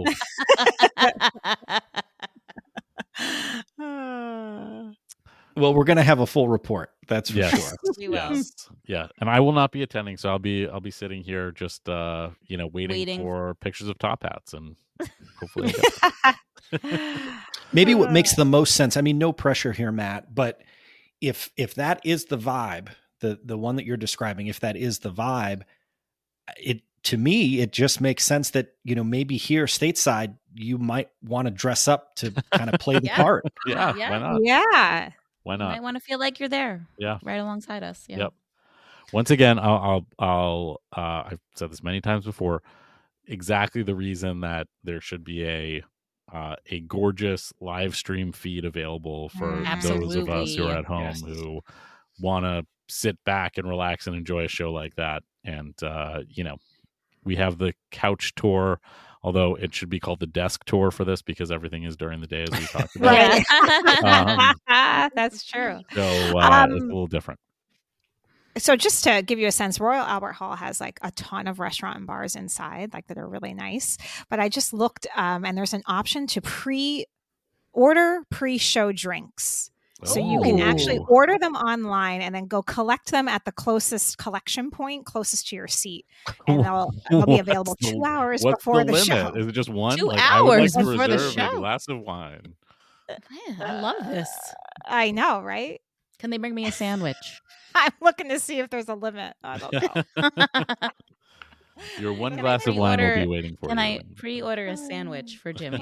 Well, we're going to have a full report. That's for Yes. sure. We will. Yes. Yeah. And I will not be attending, so I'll be I'll be sitting here just uh, you know, waiting, Waiting. for pictures of top hats and hopefully I'll get Maybe what makes the most sense. I mean, no pressure here, Matt, but if if that is the vibe, the the one that you're describing, if that is the vibe, it to me it just makes sense that, you know, maybe here stateside you might want to dress up to kind of play the Yeah. part. Yeah, Yeah. why not? Yeah. Why You not? might want to feel like you're there, Yeah. right alongside us. Yeah. Yep. Once again, I'll, I'll, I'll uh, I've said this many times before. Exactly the reason that there should be a uh, a gorgeous live stream feed available for Mm. those of us who are Absolutely. at home Yes. who want to sit back and relax and enjoy a show like that. And uh, you know, we have the couch tour, although it should be called the desk tour for this because everything is during the day, as we talked about. Right. Um, That's true. So uh, it's a Um, little different. So just to give you a sense, Royal Albert Hall has like a ton of restaurant and bars inside, like that are really nice. But I just looked, um, and there's an option to pre-order pre-show drinks. So you can actually Oh. order them online and then go collect them at the closest collection point closest to your seat, and they'll, they'll be available What's the- two hours What's before the, the, limit? show. Is it just one? Two Like, I would like hours to before the reserve a show. glass of wine. Man, I love this. I know, right? Can they bring me a sandwich? I'm looking to see if there's a limit. I don't know. Your one Can I glass of wine will be pre-order- waiting for Can you. I pre-order a sandwich for Jimmy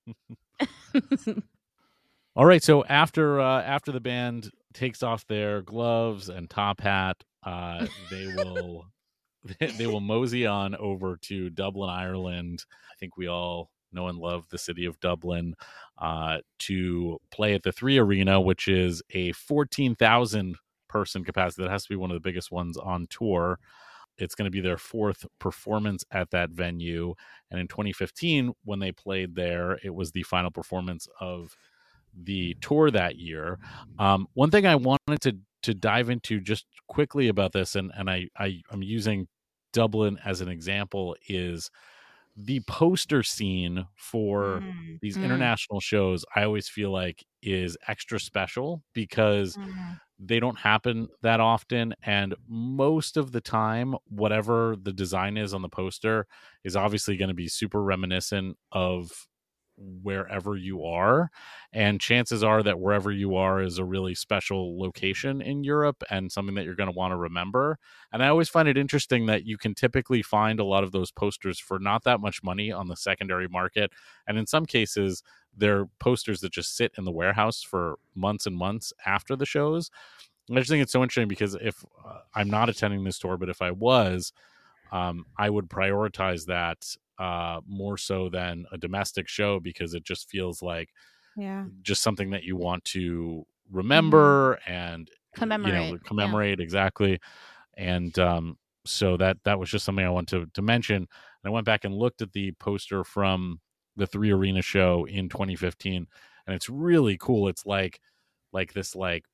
thing? All right, so after uh, after the band takes off their gloves and top hat, uh, they will they will mosey on over to Dublin, Ireland. I think we all know and love the city of Dublin, uh, to play at the Three Arena, which is a fourteen thousand person capacity. That has to be one of the biggest ones on tour. It's going to be their fourth performance at that venue. And in twenty fifteen, when they played there, it was the final performance of the tour that year. Um, one thing I wanted to to dive into just quickly about this, and, and I, I, I'm using Dublin as an example, is the poster scene for Mm, these Mm. international shows. I always feel like is extra special because mm, they don't happen that often, and most of the time whatever the design is on the poster is obviously going to be super reminiscent of wherever you are, and chances are that wherever you are is a really special location in Europe and something that you're going to want to remember. And I always find it interesting that you can typically find a lot of those posters for not that much money on the secondary market, and in some cases they're posters that just sit in the warehouse for months and months after the shows. I just think it's so interesting because if uh, I'm not attending this tour, but if I was, um, I would prioritize that uh, more so than a domestic show, because it just feels like Yeah. just something that you want to remember mm-hmm. and commemorate, you know, commemorate yeah. exactly. And um, so that that was just something I wanted to, to mention. And I went back and looked at the poster from the Three Arena show in twenty fifteen, and it's really cool. It's like like this like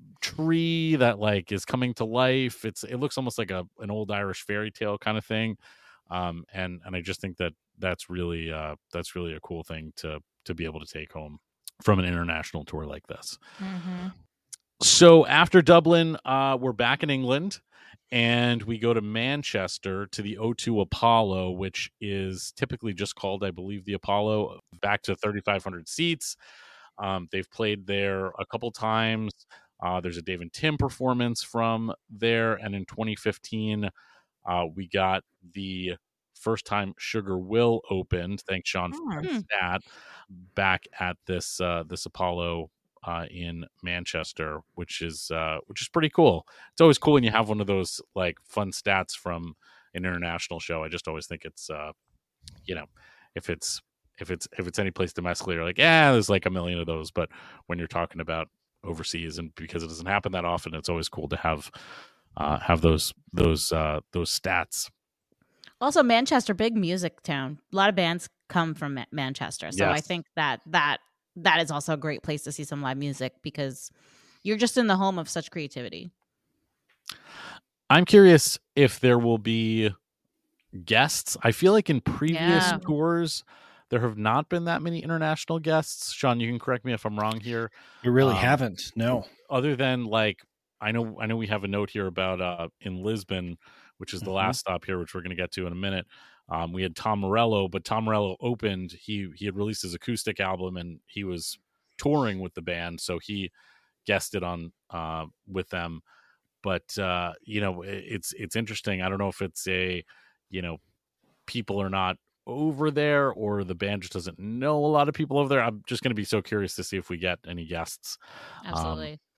tree that like is coming to life. It's it looks almost like a an old Irish fairy tale kind of thing. Um, and and I just think that that's really uh, that's really a cool thing to to be able to take home from an international tour like this. Mm-hmm. So after Dublin, uh, we're back in England, and we go to Manchester to the O two Apollo, which is typically just called, I believe, the Apollo. Back to thirty-five hundred seats. Um, they've played there a couple times. Uh, there's a Dave and Tim performance from there, and in twenty fifteen. Uh, we got the first time Sugar Will opened, thanks Sean for Hmm. that, back at this uh, this Apollo uh, in Manchester, which is uh, which is pretty cool. It's always cool when you have one of those like fun stats from an international show. I just always think it's uh, you know, if it's if it's if it's any place domestically, you're like, yeah, there's like a million of those. But when you're talking about overseas, and because it doesn't happen that often, it's always cool to have. Uh, have those those uh, those stats. Also, Manchester, big music town. A lot of bands come from Ma- Manchester, so yes. I think that that that is also a great place to see some live music because you're just in the home of such creativity. I'm curious if there will be guests. I feel like in previous Yeah. tours there have not been that many international guests. Sean, you can correct me if I'm wrong here. You really Um, haven't. No. Other than like. I know I know we have a note here about uh, in Lisbon, which is the Mhm. last stop here, which we're going to get to in a minute. Um, we had Tom Morello, but Tom Morello opened. He he had released his acoustic album, and he was touring with the band, so he guested on uh, with them. But uh, you know, it, it's it's interesting. I don't know if it's a you know people are not over there, or the band just doesn't know a lot of people over there. I'm just going to be so curious to see if we get any guests. Absolutely. Um,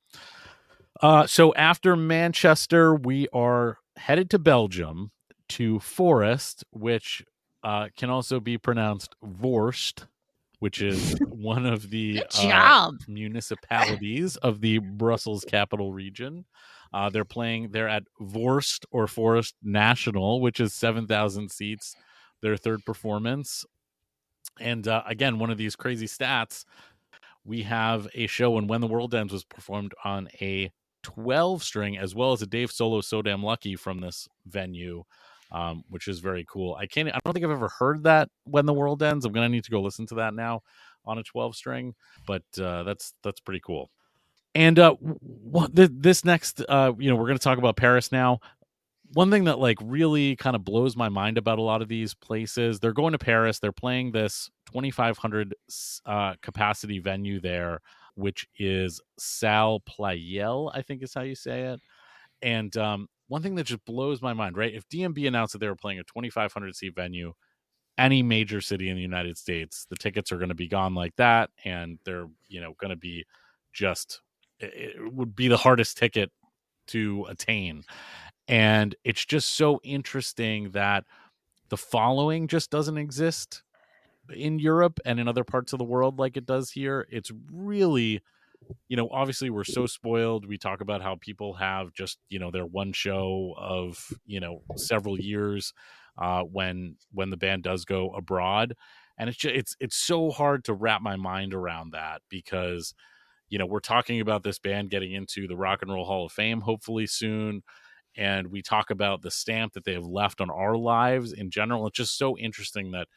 Uh, so after Manchester, we are headed to Belgium to Forest, which uh, can also be pronounced Vorst, which is one of the Good uh, job. municipalities of the Brussels capital region. Uh, they're playing, they're at Vorst or Forest National, which is seven thousand seats, their third performance. And uh, again, one of these crazy stats, we have a show when When the World Ends was performed on a twelve string, as well as a Dave solo So Damn Lucky from this venue, um, which is very cool. I can't, I don't think I've ever heard that When the World Ends. I'm going to need to go listen to that now on a twelve string, but uh, that's, that's pretty cool. And uh, what the, this next, uh, you know, we're going to talk about Paris now. One thing that like really kind of blows my mind about a lot of these places, they're going to Paris, they're playing this twenty-five hundred uh, capacity venue there, which is Salle Pleyel, I think is how you say it. And um, one thing that just blows my mind, right? If D M B announced that they were playing a twenty-five hundred seat venue, any major city in the United States, the tickets are going to be gone like that. And they're, you know, going to be just, it would be the hardest ticket to attain. And it's just so interesting that the following just doesn't exist in Europe and in other parts of the world like it does here. It's really, you know, obviously we're so spoiled. We talk about how people have just, you know, their one show of, you know, several years uh, when when the band does go abroad. And it's just, it's it's so hard to wrap my mind around that because, you know, we're talking about this band getting into the Rock and Roll Hall of Fame hopefully soon. And we talk about the stamp that they have left on our lives in general. It's just so interesting that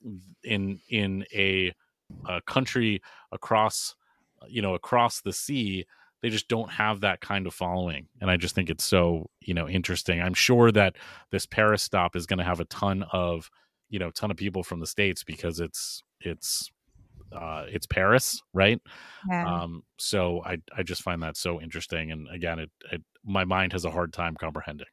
in in a, a country across, you know, across the sea, they just don't have that kind of following. And I just think it's so, you know, interesting. I'm sure that this Paris stop is going to have a ton of, you know, ton of people from the States because it's it's uh, it's Paris, right? Yeah. Um, so I I just find that so interesting, and again, it, it my mind has a hard time comprehending.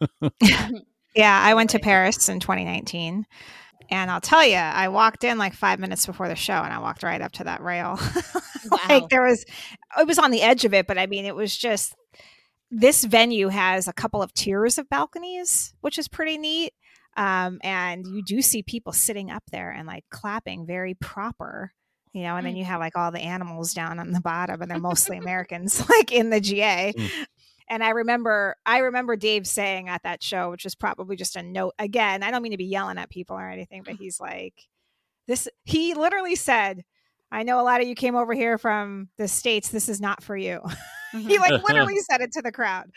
Yeah, I went to Paris in twenty nineteen. And I'll tell you, I walked in like five minutes before the show, and I walked right up to that rail. Wow. Like there was, it was on the edge of it, but I mean, it was just, this venue has a couple of tiers of balconies, which is pretty neat. Um, and you do see people sitting up there and like clapping very proper, you know, and then you have like all the animals down on the bottom, and they're mostly Americans, like in the G A. Mm. And I remember, I remember Dave saying at that show, which was probably just a note. Again, I don't mean to be yelling at people or anything, but he's like, this, he literally said, I know a lot of you came over here from the States. This is not for you. He like literally said it to the crowd.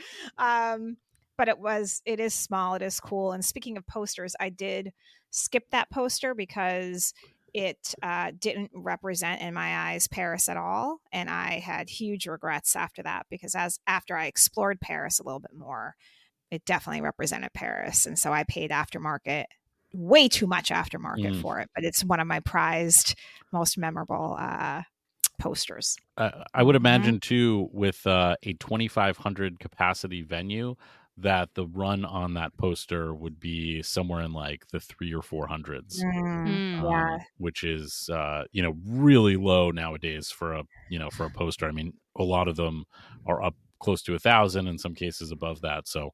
Um, but it was, it is small. It is cool. And speaking of posters, I did skip that poster because it uh, didn't represent in my eyes Paris at all. And I had huge regrets after that, because as after I explored Paris a little bit more, it definitely represented Paris. And so I paid aftermarket, way too much aftermarket Mm. for it. But it's one of my prized, most memorable uh, posters. Uh, I would Mhm. imagine too, with uh, a twenty-five hundred capacity venue, that the run on that poster would be somewhere in like the three or four hundreds, Mm, um, yeah. which is uh, you know really low nowadays for a you know for a poster. I mean, a lot of them are up close to a thousand, in some cases above that. So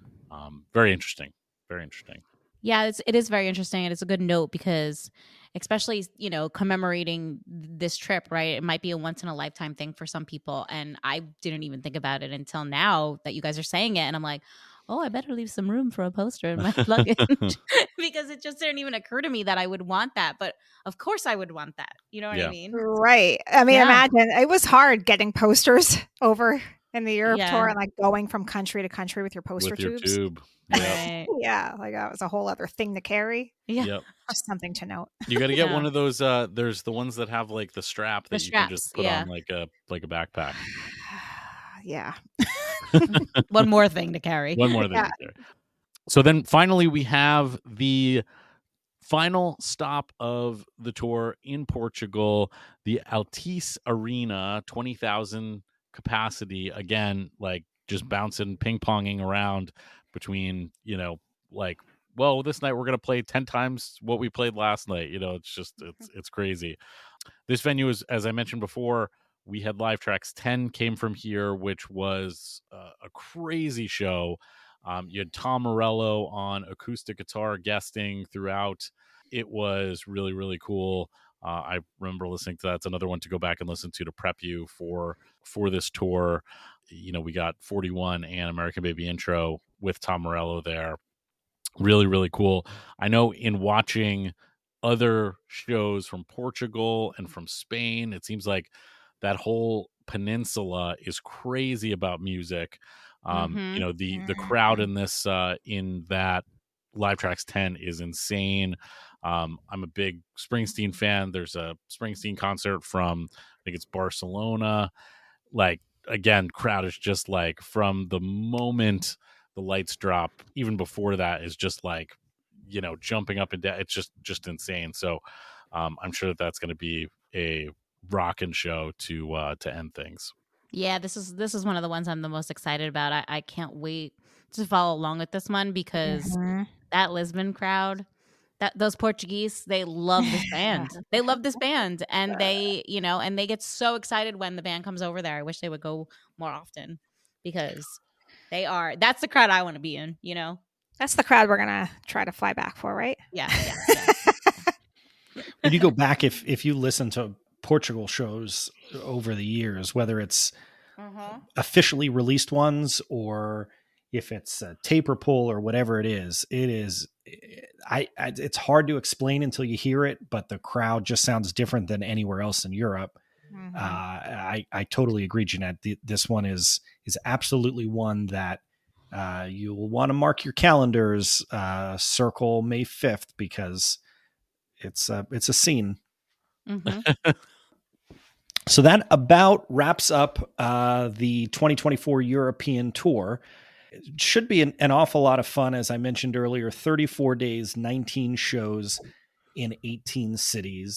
um, very interesting, very interesting. Yeah, it's, it is very interesting, and it's a good note because, especially, you know, commemorating this trip, right? It might be a once in a lifetime thing for some people, and I didn't even think about it until now that you guys are saying it, and I'm like, oh, I better leave some room for a poster in my luggage because it just didn't even occur to me that I would want that. But of course, I would want that. You know what Yeah. I mean? Right. I mean, Yeah. imagine it was hard getting posters over in the Europe Yeah. tour and like going from country to country with your poster With your tubes. tube, yep. Right. Yeah, like that was a whole other thing to carry. Yeah. Yep. Just something to note. You got to get Yeah. one of those. Uh, there's the ones that have like the strap that The you can just straps, put yeah. on like a like a backpack. Yeah. One more thing to carry. One more thing Yeah. there. So then finally we have the final stop of the tour in Portugal, the Altice Arena, twenty thousand capacity. Again, like just bouncing, ping ponging around between, you know, like, well, this night we're going to play ten times what we played last night. You know, it's just, it's, it's crazy. This venue is, as I mentioned before, we had Live Tracks ten came from here, which was uh, a crazy show. Um, you had Tom Morello on acoustic guitar guesting throughout. It was really, really cool. Uh, I remember listening to that. It's another one to go back and listen to to prep you for for this tour. You know, we got forty-one and American Baby Intro with Tom Morello there. Really, really cool. I know in watching other shows from Portugal and from Spain, it seems like that whole peninsula is crazy about music. Um, Mhm. You know, the the crowd in this uh, in that Live Tracks ten is insane. Um, I'm a big Springsteen fan. There's a Springsteen concert from, I think it's Barcelona. Like, again, crowd is just like, from the moment the lights drop, even before that, is just like, you know, jumping up and down. It's just just insane. So um, I'm sure that that's going to be a rockin' show to uh, to end things. Yeah, this is this is one of the ones I'm the most excited about. I, I can't wait to follow along with this one because Mhm. that Lisbon crowd, that those Portuguese, they love this band. They love this band, and they, you know, and they get so excited when the band comes over there. I wish they would go more often because they are. That's the crowd I want to be in. You know? That's the crowd we're gonna try to fly back for, right? Yeah. yeah, yeah. When you go back, if if you listen to Portugal shows over the years, whether it's Uh-huh. officially released ones or if it's a taper pull or whatever it is, it is, I, I it's hard to explain until you hear it, but the crowd just sounds different than anywhere else in Europe. Mhm. Uh, I, I totally agree, Jeanette. The, this one is, is absolutely one that uh, you will want to mark your calendars, uh, circle May fifth, because it's a, it's a scene. Mm-hmm. So that about wraps up uh, the twenty twenty-four European tour. It should be an, an awful lot of fun. As I mentioned earlier, thirty-four days, nineteen shows in eighteen cities.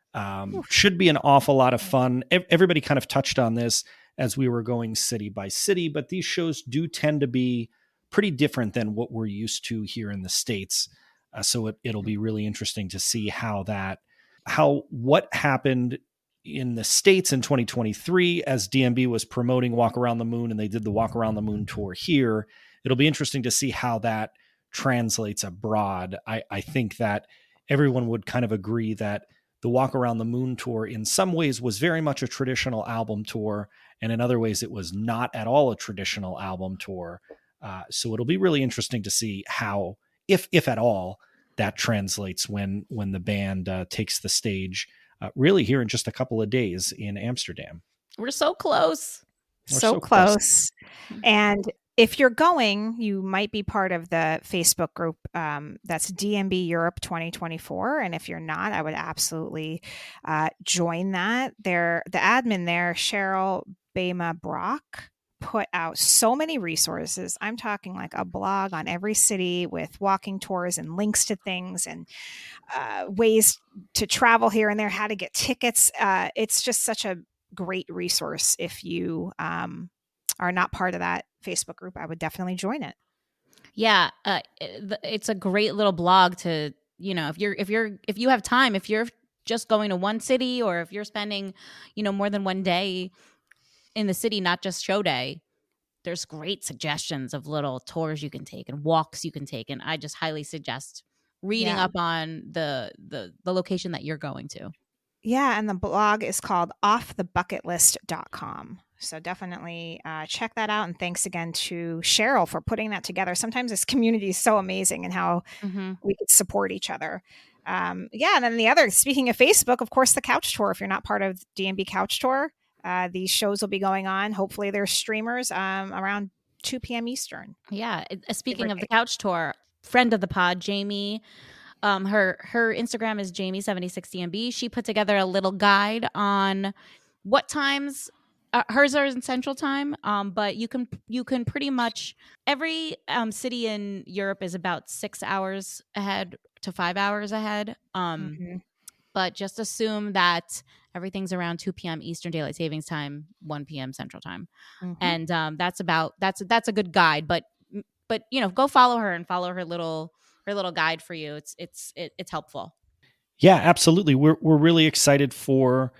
Um, should be an awful lot of fun. Ev- Everybody kind of touched on this as we were going city by city, but these shows do tend to be pretty different than what we're used to here in the States. Uh, so it, it'll be really interesting to see how that, how what happened in the States in twenty twenty-three as D M B was promoting Walk Around the Moon and they did the Walk Around the Moon tour here. It'll be interesting to see how that translates abroad. I, I think that everyone would kind of agree that the Walk Around the Moon tour in some ways was very much a traditional album tour, and in other ways it was not at all a traditional album tour. Uh, so it'll be really interesting to see how, if if at all, that translates when when the band uh, takes the stage, uh, really here in just a couple of days in Amsterdam. We're so close. We're So, so close. close. And if you're going, you might be part of the Facebook group um, that's D M B Europe twenty twenty-four. And if you're not, I would absolutely uh, join that. There, the admin there, Cheryl Bema Brock, put out so many resources. I'm talking like a blog on every city with walking tours and links to things and uh, ways to travel here and there, how to get tickets. Uh, it's just such a great resource. If you um, are not part of that Facebook group, I would definitely join it. Yeah, uh, it's a great little blog to, you know, if you're if you're if you have time, if you're just going to one city, or if you're spending, you know, more than one day in the city, not just show day, there's great suggestions of little tours you can take and walks you can take, and I just highly suggest reading Yeah. up on the the the location that you're going to. Yeah, and the blog is called off the bucket list dot com. So definitely uh, check that out. And thanks again to Cheryl for putting that together. Sometimes this community is so amazing and how Mm-hmm. we could support each other. Um, yeah, and then the other, speaking of Facebook, of course, the Couch Tour. If you're not part of D M B Couch Tour, uh, these shows will be going on. Hopefully they're streamers um, around two p.m. Eastern. Yeah. it- uh, Speaking or of the take. couch tour, friend of the pod, Jamie, um, her her Instagram is Jamie seventy-six D M B. She put together a little guide on what times. Uh, hers are in Central Time, um, but you can you can pretty much every um, city in Europe is about six hours ahead to five hours ahead. Um, Mhm. But just assume that everything's around two p.m. Eastern Daylight Savings Time, one p.m. Central Time. Mhm. And um, that's about that's that's a good guide. But but you know, go follow her and follow her little her little guide for you. It's it's it, it's helpful. Yeah, absolutely. We're we're really excited for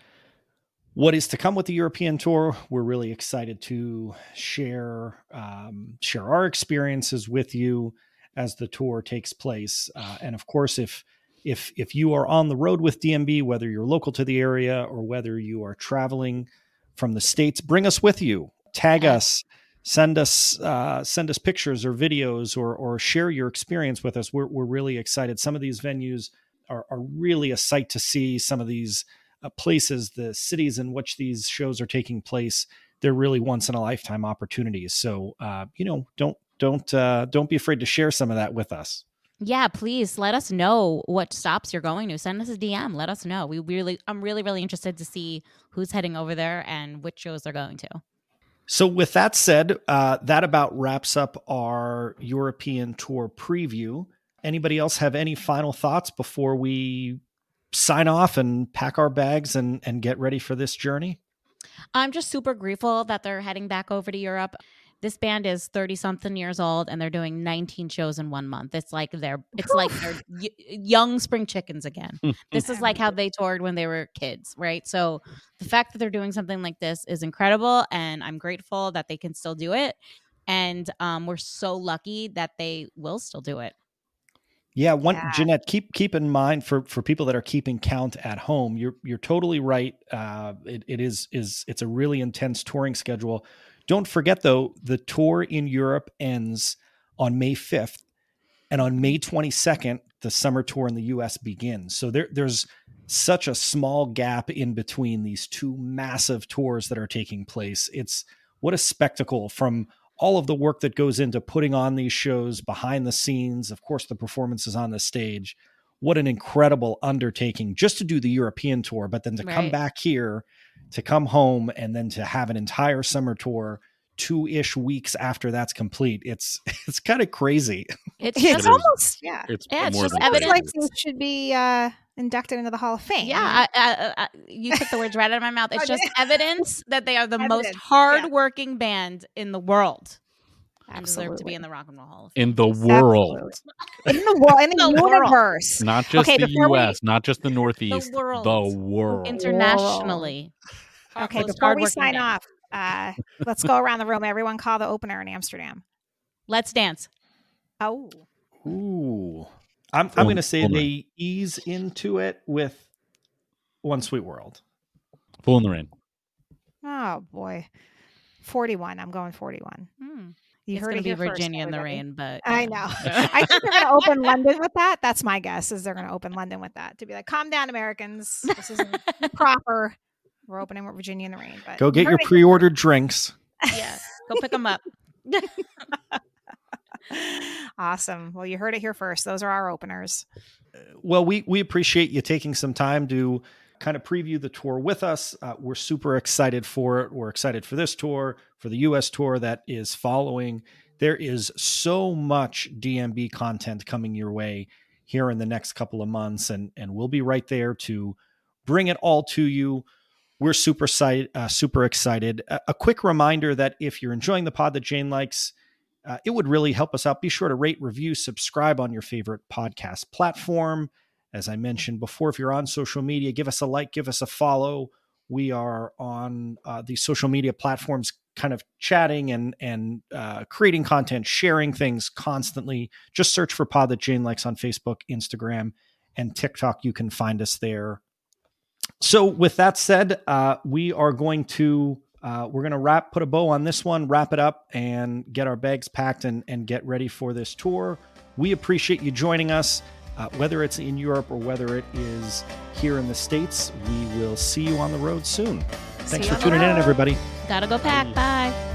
what is to come with the European tour. We're really excited to share um, share our experiences with you as the tour takes place. Uh, and of course, if if if you are on the road with D M B, whether you're local to the area or whether you are traveling from the States, bring us with you. Tag Yeah. us. Send us uh, send us pictures or videos, or or share your experience with us. We're we're really excited. Some of these venues are, are really a sight to see. Some of these uh, places, the cities in which these shows are taking place, they're really once in a lifetime opportunities. So uh, you know, don't don't uh, don't be afraid to share some of that with us. Yeah, please let us know what stops you're going to. Send us a D M. Let us know. We really, I'm really, really interested to see who's heading over there and which shows they're going to. So with that said, uh, that about wraps up our European tour preview. Anybody else have any final thoughts before we sign off and pack our bags and, and get ready for this journey? I'm just super grateful that they're heading back over to Europe. This band is thirty something years old and they're doing nineteen shows in one month. It's like they're it's like they're y- young spring chickens again. This is like how they toured when they were kids, right? So the fact that they're doing something like this is incredible, and I'm grateful that they can still do it. And um, we're so lucky that they will still do it. Yeah, one Yeah. Jeanette, keep keep in mind for for people that are keeping count at home, you're you're totally right. Uh, it, it is is it's a really intense touring schedule. Don't forget though, the tour in Europe ends on May fifth, and on May twenty-second, the summer tour in the U S begins. So there there's such a small gap in between these two massive tours that are taking place. It's what a spectacle from all of the work that goes into putting on these shows behind the scenes. Of course, the performances on the stage. What an incredible undertaking just to do the European tour, but then to come Right. back here, to come home, and then to have an entire summer tour two-ish weeks after that's complete. It's it's kind of crazy. It's It's just is. almost, yeah. It's Yeah, it's more just than Almost evidence. like they should be uh, inducted into the Hall of Fame. Yeah, I, I, I, you took the words right out of my mouth. It's just evidence that they are the Evidence, most hardworking yeah. band in the world. And Absolutely. deserve to be in the Rock and Roll Hall of Fame. In the world. In the world. In the, the universe. World. Not just okay, the U S, we, not just the Northeast. The world. The world. Internationally. Okay, before we sign band. off, uh, let's go around the room. Everyone call the opener in Amsterdam. Let's dance. Oh. Ooh. I'm, I'm going to say they ease into it with One Sweet World. Fool in the Rain. Oh, boy. forty-one. I'm going forty-one. Hmm. You it's heard going to be first, Virginia in the everybody. Rain, but I know. I think they're going to open London with that. That's my guess. Is they're going to open London with that to be like, calm down, Americans. This isn't proper. We're opening with Virginia in the Rain. But go get your pre-ordered drinks. Yeah, go pick them up. Awesome. Well, you heard it here first. Those are our openers. Well, we we appreciate you taking some time to kind of preview the tour with us. Uh, we're super excited for it. We're excited for this tour, for the U S tour that is following. There is so much D M B content coming your way here in the next couple of months, and, and we'll be right there to bring it all to you. We're super, uh, super excited. A, a quick reminder that if you're enjoying the pod that Jane likes, uh, it would really help us out. Be sure to rate, review, subscribe on your favorite podcast platform. As I mentioned before, if you're on social media, give us a like, give us a follow. We are on uh, these social media platforms kind of chatting and and uh, creating content, sharing things constantly. Just search for Pod That Jane Likes on Facebook, Instagram, and TikTok. You can find us there. So with that said, uh, we are going to uh, we're going to wrap, put a bow on this one, wrap it up, and get our bags packed and, and get ready for this tour. We appreciate you joining us. Uh, whether it's in Europe or whether it is here in the States, we will see you on the road soon. Thanks for tuning in, everybody. Gotta go pack. Bye.